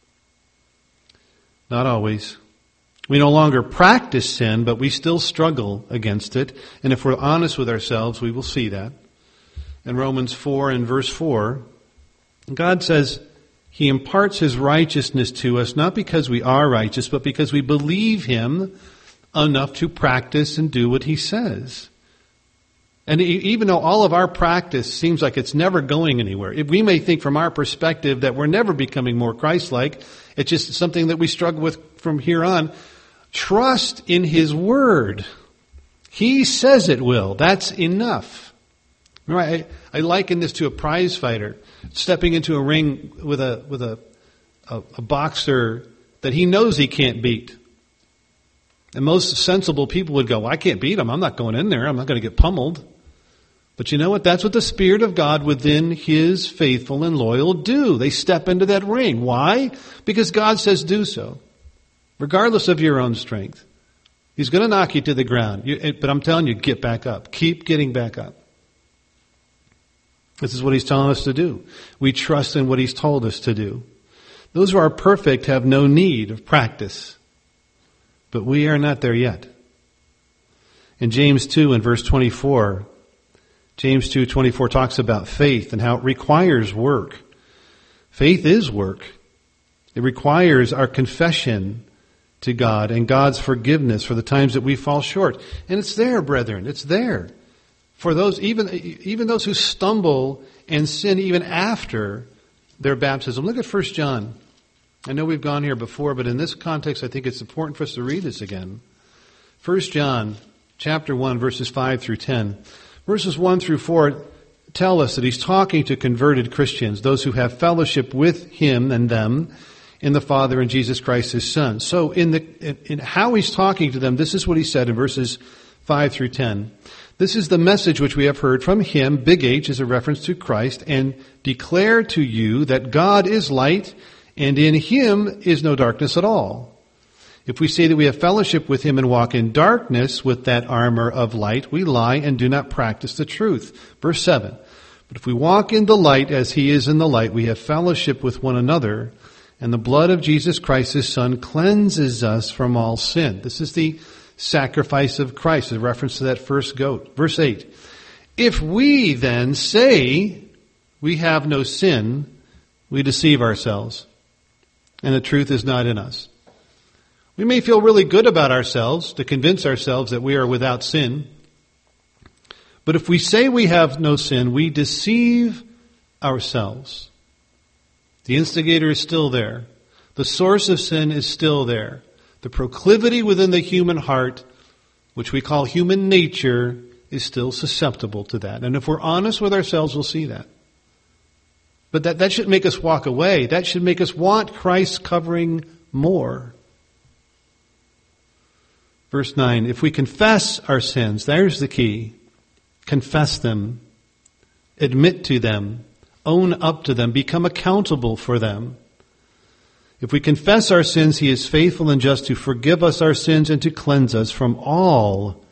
Not always. We no longer practice sin, but we still struggle against it. And if we're honest with ourselves, we will see that. In Romans 4 and verse 4, God says he imparts his righteousness to us, not because we are righteous, but because we believe him enough to practice and do what he says. And even though all of our practice seems like it's never going anywhere, we may think from our perspective that we're never becoming more Christ-like, it's just something that we struggle with from here on. Trust in his word. He says it will. That's enough. Right? I liken this to a prize fighter stepping into a ring with a boxer that he knows he can't beat. And most sensible people would go, well, I can't beat him. I'm not going in there. I'm not going to get pummeled. But you know what? That's what the Spirit of God within his faithful and loyal do. They step into that ring. Why? Because God says do so. Regardless of your own strength. He's going to knock you to the ground. But I'm telling you, get back up. Keep getting back up. This is what he's telling us to do. We trust in what he's told us to do. Those who are perfect have no need of practice. But we are not there yet. In James 2 and verse 24, James 2:24 talks about faith and how it requires work. Faith is work. It requires our confession to God and God's forgiveness for the times that we fall short. And it's there, brethren. It's there. For those, even those who stumble and sin even after their baptism. Look at 1 John. I know we've gone here before, but in this context, I think it's important for us to read this again. 1 John chapter 1, verses 5 through 10. Verses 1 through 4 tell us that he's talking to converted Christians, those who have fellowship with him and them in the Father and Jesus Christ his Son. So in how he's talking to them, this is what he said in verses 5 through 10. This is the message which we have heard from him, big H is a reference to Christ, and declare to you that God is light, and in him is no darkness at all. If we say that we have fellowship with him and walk in darkness with that armor of light, we lie and do not practice the truth. Verse 7. But if we walk in the light as he is in the light, we have fellowship with one another, and the blood of Jesus Christ his Son cleanses us from all sin. This is the sacrifice of Christ, a reference to that first goat. Verse 8. If we then say we have no sin, we deceive ourselves, and the truth is not in us. We may feel really good about ourselves to convince ourselves that we are without sin. But if we say we have no sin, we deceive ourselves. The instigator is still there. The source of sin is still there. The proclivity within the human heart, which we call human nature, is still susceptible to that. And if we're honest with ourselves, we'll see that. But that shouldn't make us walk away. That should make us want Christ's covering more. Verse 9, if we confess our sins, there's the key. Confess them. Admit to them. Own up to them. Become accountable for them. If we confess our sins, he is faithful and just to forgive us our sins and to cleanse us from all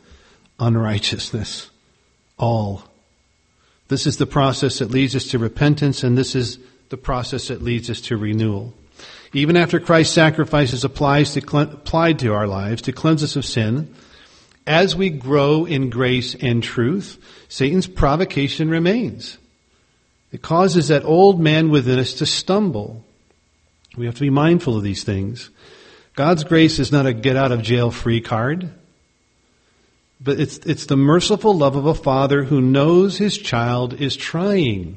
unrighteousness. All. This is the process that leads us to repentance, and this is the process that leads us to renewal. Even after Christ's sacrifice is applied to our lives to cleanse us of sin, as we grow in grace and truth, Satan's provocation remains. It causes that old man within us to stumble. We have to be mindful of these things. God's grace is not a get-out-of-jail-free card, but it's the merciful love of a father who knows his child is trying.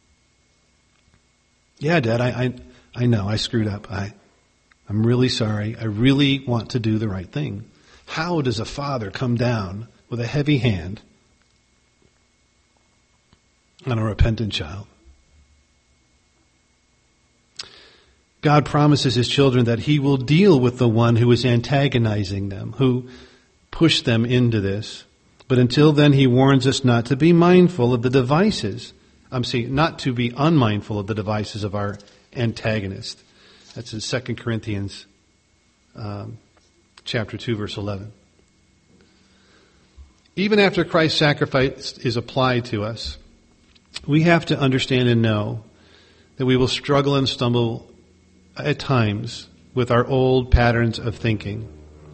Yeah, Dad, I know, I screwed up. I'm really sorry. I really want to do the right thing. How does a father come down with a heavy hand on a repentant child? God promises his children that he will deal with the one who is antagonizing them, who pushed them into this. But until then, he warns us not to be mindful of the devices. Not to be unmindful of the devices of our antagonist. That's in 2 Corinthians chapter 2, verse 11. Even after Christ's sacrifice is applied to us, we have to understand and know that we will struggle and stumble at times with our old patterns of thinking.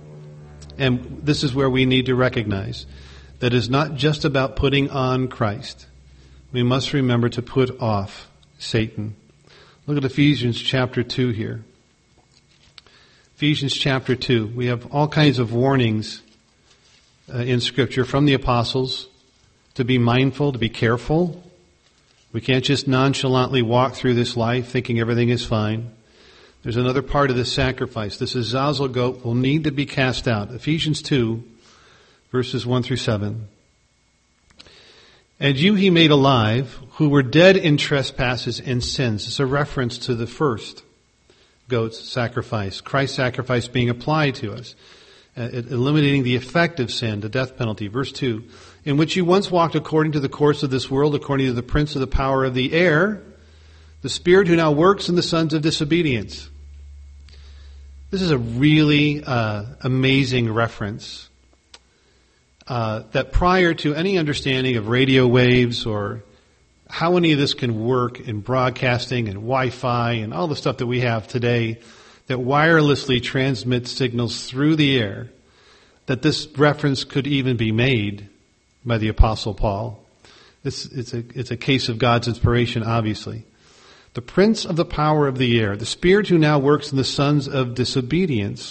And this is where we need to recognize that it's not just about putting on Christ. We must remember to put off Satan. Look at Ephesians chapter 2 here. Ephesians chapter 2. We have all kinds of warnings in Scripture from the apostles to be mindful, to be careful. We can't just nonchalantly walk through this life thinking everything is fine. There's another part of this sacrifice. This Azazel goat will need to be cast out. Ephesians 2, verses 1 through 7. And you he made alive, who were dead in trespasses and sins. It's a reference to the first goat's sacrifice. Christ's sacrifice being applied to us, eliminating the effect of sin, the death penalty. Verse 2, in which you once walked according to the course of this world, according to the prince of the power of the air, the spirit who now works in the sons of disobedience. This is a really amazing reference. That prior to any understanding of radio waves or how any of this can work in broadcasting and Wi-Fi and all the stuff that we have today that wirelessly transmits signals through the air, that this reference could even be made by the Apostle Paul. It's a case of God's inspiration, obviously. The prince of the power of the air, the spirit who now works in the sons of disobedience.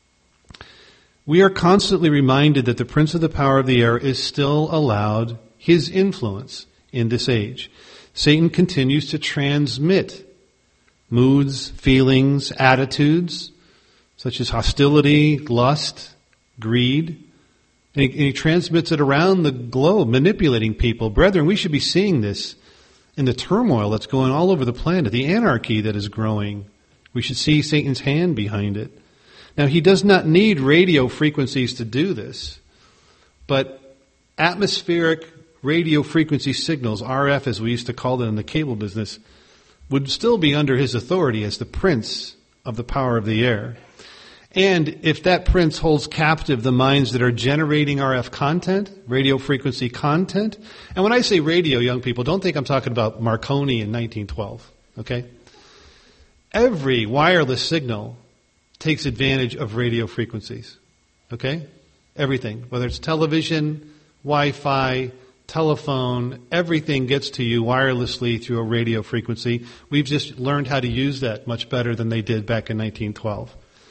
We are constantly reminded that the prince of the power of the air is still allowed his influence in this age. Satan continues to transmit moods, feelings, attitudes, such as hostility, lust, greed. And he transmits it around the globe, manipulating people. Brethren, we should be seeing this in the turmoil that's going all over the planet, the anarchy that is growing. We should see Satan's hand behind it. Now, he does not need radio frequencies to do this, but atmospheric radio frequency signals, RF as we used to call them in the cable business, would still be under his authority as the prince of the power of the air. And if that prince holds captive the minds that are generating RF content, radio frequency content, and when I say radio, young people, don't think I'm talking about Marconi in 1912, okay? Every wireless signal takes advantage of radio frequencies, okay? Everything, whether it's television, Wi-Fi, telephone, everything gets to you wirelessly through a radio frequency. We've just learned how to use that much better than they did back in 1912.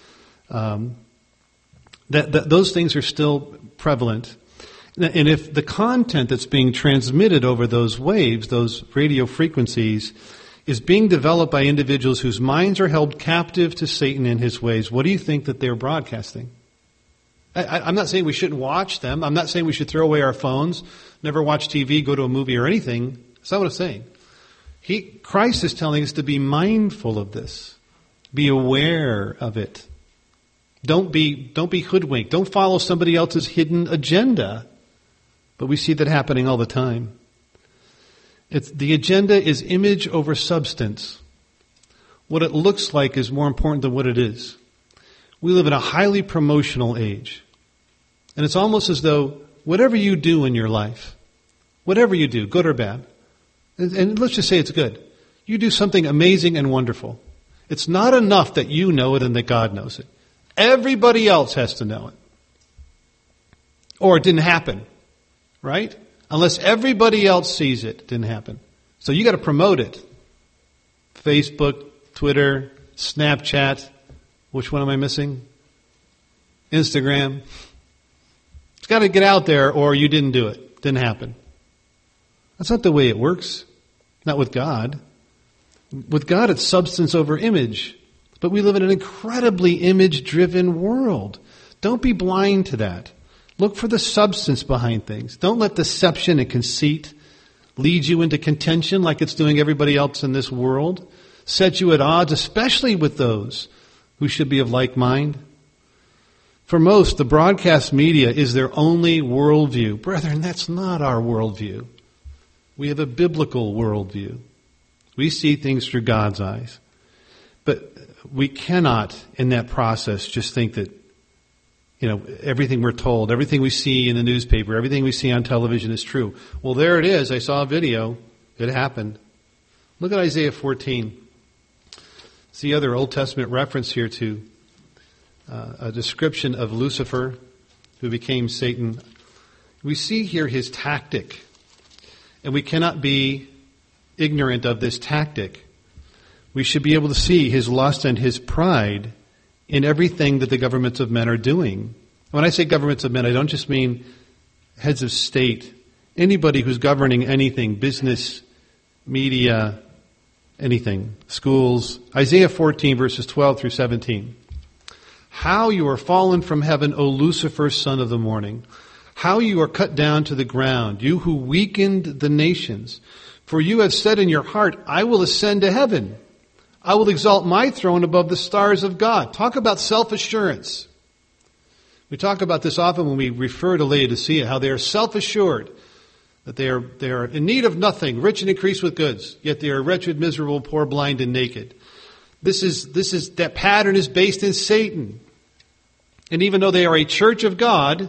Those things are still prevalent. And if the content that's being transmitted over those waves, those radio frequencies, is being developed by individuals whose minds are held captive to Satan and his ways, what do you think that they're broadcasting? I'm not saying we shouldn't watch them. I'm not saying we should throw away our phones, never watch TV, go to a movie or anything. That's not what I'm saying. Christ is telling us to be mindful of this. Be aware of it. Don't be hoodwinked. Don't follow somebody else's hidden agenda. But we see that happening all the time. The agenda is image over substance. What it looks like is more important than what it is. We live in a highly promotional age. And it's almost as though whatever you do in your life, whatever you do, good or bad, and let's just say it's good, You do something amazing and wonderful. It's not enough that you know it and that God knows it. Everybody else has to know it. Or it didn't happen, right? Unless everybody else sees it, it didn't happen. So you got to promote it. Facebook, Twitter, Snapchat. Which one am I missing? Instagram. It's got to get out there or you didn't do it. Didn't happen. That's not the way it works. Not with God. With God, it's substance over image. But we live in an incredibly image-driven world. Don't be blind to that. Look for the substance behind things. Don't let deception and conceit lead you into contention like it's doing everybody else in this world. Set you at odds, especially with those who should be of like mind. For most, the broadcast media is their only worldview. Brethren, that's not our worldview. We have a biblical worldview. We see things through God's eyes. But we cannot, in that process, just think that, everything we're told, everything we see in the newspaper, everything we see on television is true. Well, there it is. I saw a video. It happened. Look at Isaiah 14. It's the other Old Testament reference here to a description of Lucifer, who became Satan. We see here his tactic. And we cannot be ignorant of this tactic. We should be able to see his lust and his pride in everything that the governments of men are doing. When I say governments of men, I don't just mean heads of state. Anybody who's governing anything, business, media, anything, schools. Isaiah 14, verses 12 through 17. How you are fallen from heaven, O Lucifer, son of the morning. How you are cut down to the ground, you who weakened the nations. For you have said in your heart, I will ascend to heaven. I will exalt my throne above the stars of God. Talk about self-assurance. We talk about this often when we refer to Laodicea, how they are self-assured, that they are in need of nothing, rich and increased with goods, yet they are wretched, miserable, poor, blind, and naked. That pattern is based in Satan. And even though they are a church of God,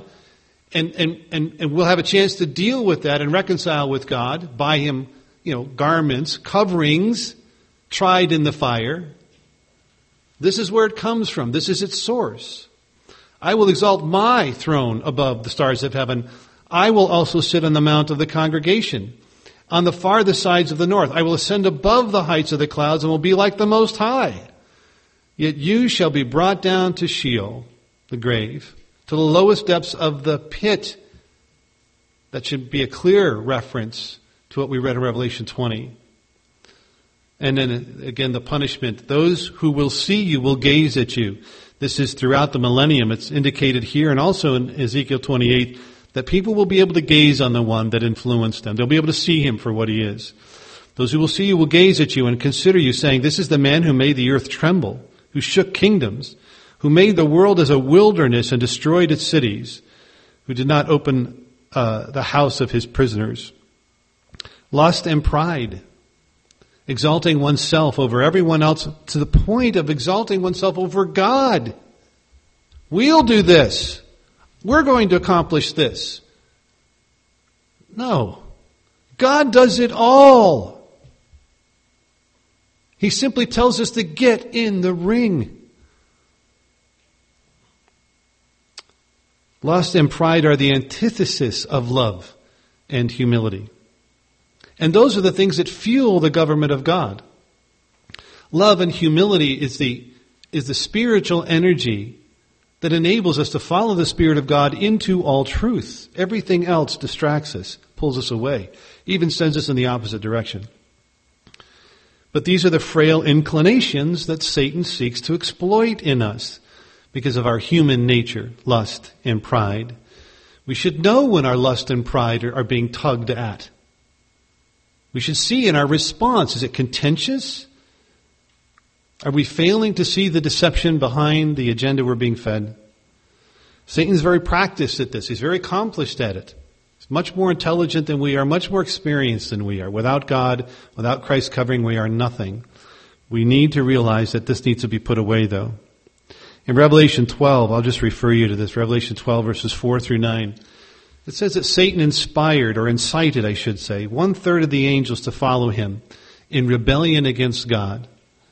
and we'll have a chance to deal with that and reconcile with God, buy him, garments, coverings, tried in the fire. This is where it comes from. This is its source. I will exalt my throne above the stars of heaven. I will also sit on the mount of the congregation, on the farthest sides of the north. I will ascend above the heights of the clouds and will be like the Most High. Yet you shall be brought down to Sheol, the grave, to the lowest depths of the pit. That should be a clear reference to what we read in Revelation 20. And then again, the punishment. Those who will see you will gaze at you. This is throughout the millennium. It's indicated here and also in Ezekiel 28 that people will be able to gaze on the one that influenced them. They'll be able to see him for what he is. Those who will see you will gaze at you and consider you, saying, this is the man who made the earth tremble, who shook kingdoms, who made the world as a wilderness and destroyed its cities, who did not open the house of his prisoners. Lust and pride, exalting oneself over everyone else to the point of exalting oneself over God. We'll do this. We're going to accomplish this. No. God does it all. He simply tells us to get in the ring. Lust and pride are the antithesis of love and humility. And those are the things that fuel the government of God. Love and humility is the spiritual energy that enables us to follow the Spirit of God into all truth. Everything else distracts us, pulls us away, even sends us in the opposite direction. But these are the frail inclinations that Satan seeks to exploit in us because of our human nature, lust and pride. We should know when our lust and pride are being tugged at. We should see in our response, is it contentious? Are we failing to see the deception behind the agenda we're being fed? Satan's very practiced at this. He's very accomplished at it. He's much more intelligent than we are, much more experienced than we are. Without God, without Christ's covering, we are nothing. We need to realize that this needs to be put away, though. In Revelation 12, I'll just refer you to this, Revelation 12, verses 4 through 9. It says that Satan inspired, or incited, I should say, 1/3 of the angels to follow him in rebellion against God.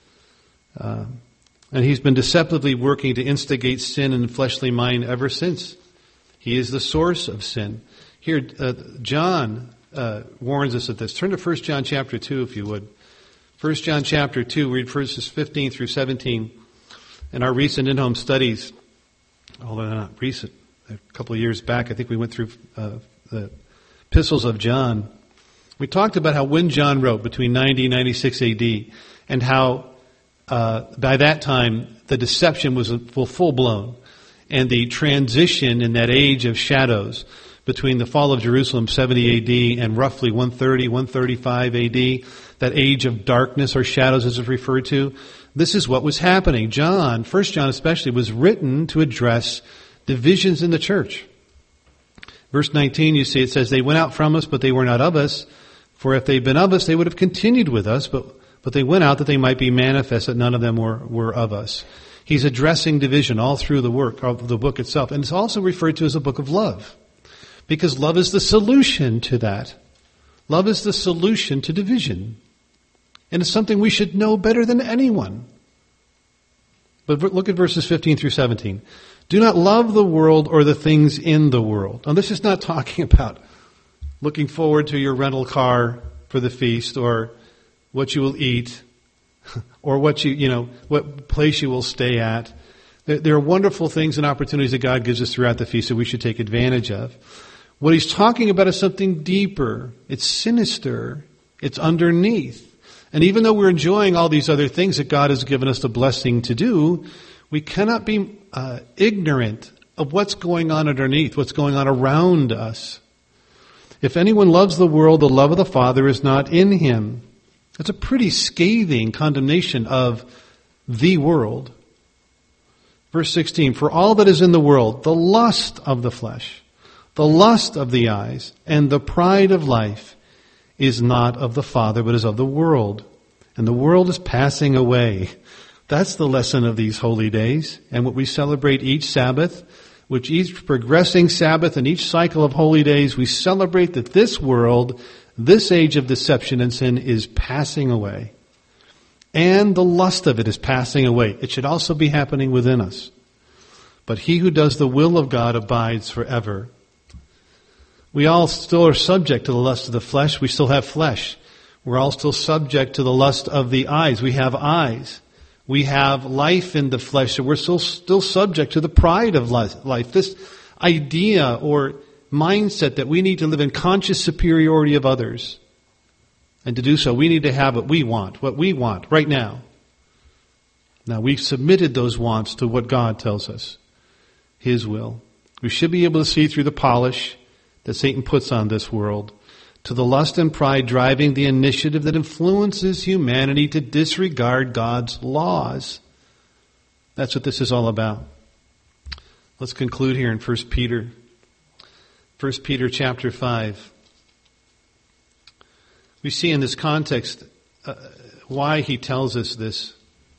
And he's been deceptively working to instigate sin in the fleshly mind ever since. He is the source of sin. Here, John warns us of this. Turn to 1 John chapter 2, if you would. 1 John chapter 2, read verses 15 through 17. In our recent in-home studies, although not recent, a couple of years back, I think we went through the epistles of John. We talked about how when John wrote between 90 and 96 AD, and how by that time the deception was full-blown, and the transition in that age of shadows between the fall of Jerusalem 70 AD and roughly 130, 135 AD, that age of darkness or shadows as it's referred to, this is what was happening. John, 1 John especially, was written to address divisions in the church. Verse 19, you see, it says, they went out from us, but they were not of us. For if they'd been of us, they would have continued with us, but they went out that they might be manifest, that none of them were of us. He's addressing division all through the work of the book itself. And it's also referred to as a book of love, because love is the solution to that. Love is the solution to division. And it's something we should know better than anyone. But look at verses 15 through 17. Do not love the world or the things in the world. Now, this is not talking about looking forward to your rental car for the feast, or what you will eat, or what place you will stay at. There are wonderful things and opportunities that God gives us throughout the feast that we should take advantage of. What he's talking about is something deeper. It's sinister. It's underneath. And even though we're enjoying all these other things that God has given us the blessing to do, we cannot be ignorant of what's going on underneath, what's going on around us. If anyone loves the world, the love of the Father is not in him. That's a pretty scathing condemnation of the world. Verse 16, for all that is in the world, the lust of the flesh, the lust of the eyes, and the pride of life is not of the Father, but is of the world. And the world is passing away. That's the lesson of these holy days, and what we celebrate each Sabbath, which each progressing Sabbath and each cycle of holy days, we celebrate that this world, this age of deception and sin is passing away. And the lust of it is passing away. It should also be happening within us. But he who does the will of God abides forever. We all still are subject to the lust of the flesh. We still have flesh. We're all still subject to the lust of the eyes. We have eyes. We have life in the flesh, so we're still subject to the pride of life. This idea or mindset that we need to live in conscious superiority of others. And to do so, we need to have what we want right now. Now, we've submitted those wants to what God tells us, His will. We should be able to see through the polish that Satan puts on this world, to the lust and pride driving the initiative that influences humanity to disregard God's laws. That's what this is all about. Let's conclude here in 1 Peter. 1 Peter chapter 5. We see in this context why he tells us this.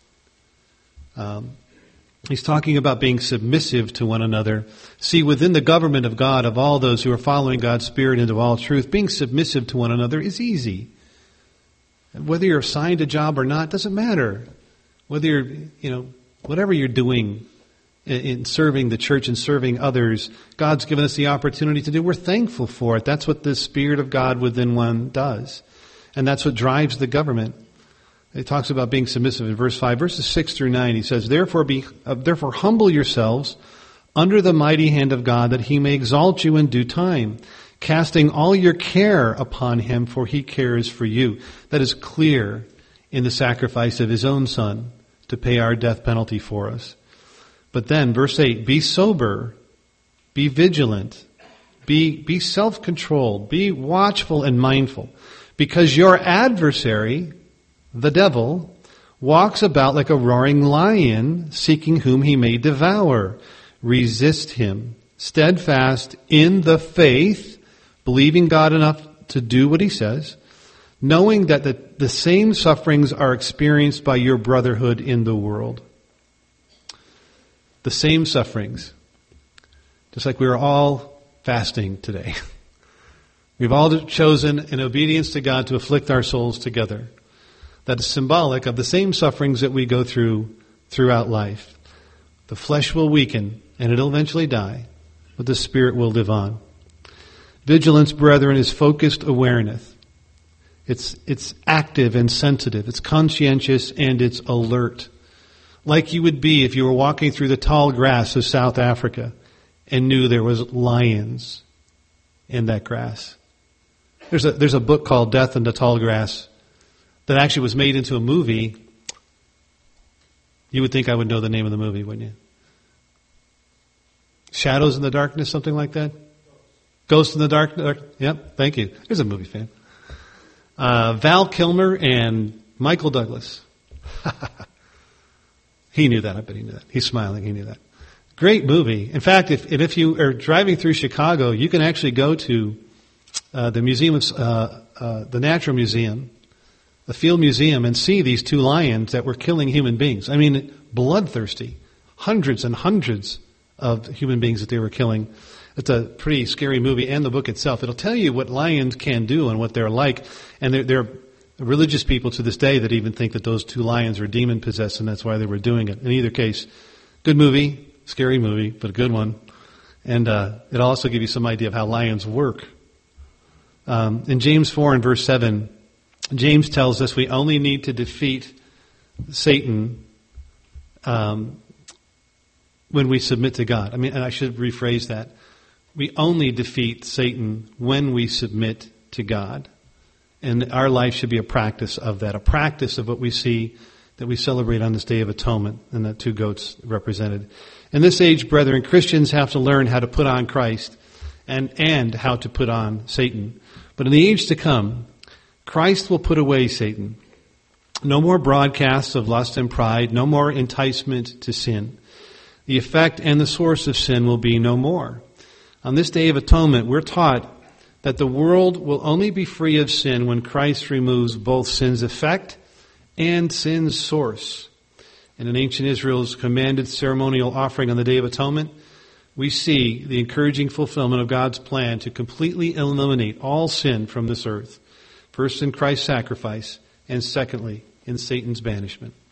He's talking about being submissive to one another. See, within the government of God, of all those who are following God's Spirit into all truth, being submissive to one another is easy. Whether you're assigned a job or not, doesn't matter. Whether you're, whatever you're doing in serving the church and serving others, God's given us the opportunity to do. We're thankful for it. That's what the Spirit of God within one does. And that's what drives the government. It talks about being submissive in verse 5. Verses 6 through 9, he says, Therefore humble yourselves under the mighty hand of God, that He may exalt you in due time, casting all your care upon Him, for He cares for you. That is clear in the sacrifice of His own Son to pay our death penalty for us. But then, verse 8, be sober, be vigilant, be self-controlled, be watchful and mindful, because your adversary, the devil, walks about like a roaring lion, seeking whom he may devour. Resist him, steadfast in the faith, believing God enough to do what He says, knowing that the same sufferings are experienced by your brotherhood in the world. The same sufferings. Just like we are all fasting today. We've all chosen in obedience to God to afflict our souls together. that is symbolic of the same sufferings that we go through throughout life. The flesh will weaken and it'll eventually die, but the spirit will live on. Vigilance, brethren, is focused awareness. It's active and sensitive. It's conscientious and it's alert. Like you would be if you were walking through the tall grass of South Africa and knew there was lions in that grass. There's a book called Death in the Tall Grass that actually was made into a movie. You would think I would know the name of the movie, wouldn't you? Shadows in the Darkness, something like that? Ghost in the Dark. Yep, thank you. There's a movie fan. Val Kilmer and Michael Douglas. He knew that. I bet he knew that. He's smiling. He knew that. Great movie. In fact, if you are driving through Chicago, you can actually go to the museum of the Natural Museum, the Field Museum, and see these two lions that were killing human beings. I mean, bloodthirsty. Hundreds and hundreds of human beings that they were killing. It's a pretty scary movie, and the book itself. It'll tell you what lions can do and what they're like. And there are religious people to this day that even think that those two lions are demon-possessed, and that's why they were doing it. In either case, good movie, scary movie, but a good one. And it'll also give you some idea of how lions work. In James 4 and verse 7, James tells us we only need to defeat Satan when we submit to God. I mean, and I should rephrase that. We only defeat Satan when we submit to God. And our life should be a practice of that, a practice of what we see that we celebrate on this Day of Atonement, and the two goats represented. In this age, brethren, Christians have to learn how to put on Christ and how to put on Satan. But in the age to come, Christ will put away Satan. No more broadcasts of lust and pride, no more enticement to sin. The effect and the source of sin will be no more. On this Day of Atonement, we're taught that the world will only be free of sin when Christ removes both sin's effect and sin's source. And in ancient Israel's commanded ceremonial offering on the Day of Atonement, we see the encouraging fulfillment of God's plan to completely eliminate all sin from this earth. First in Christ's sacrifice, and secondly in Satan's banishment.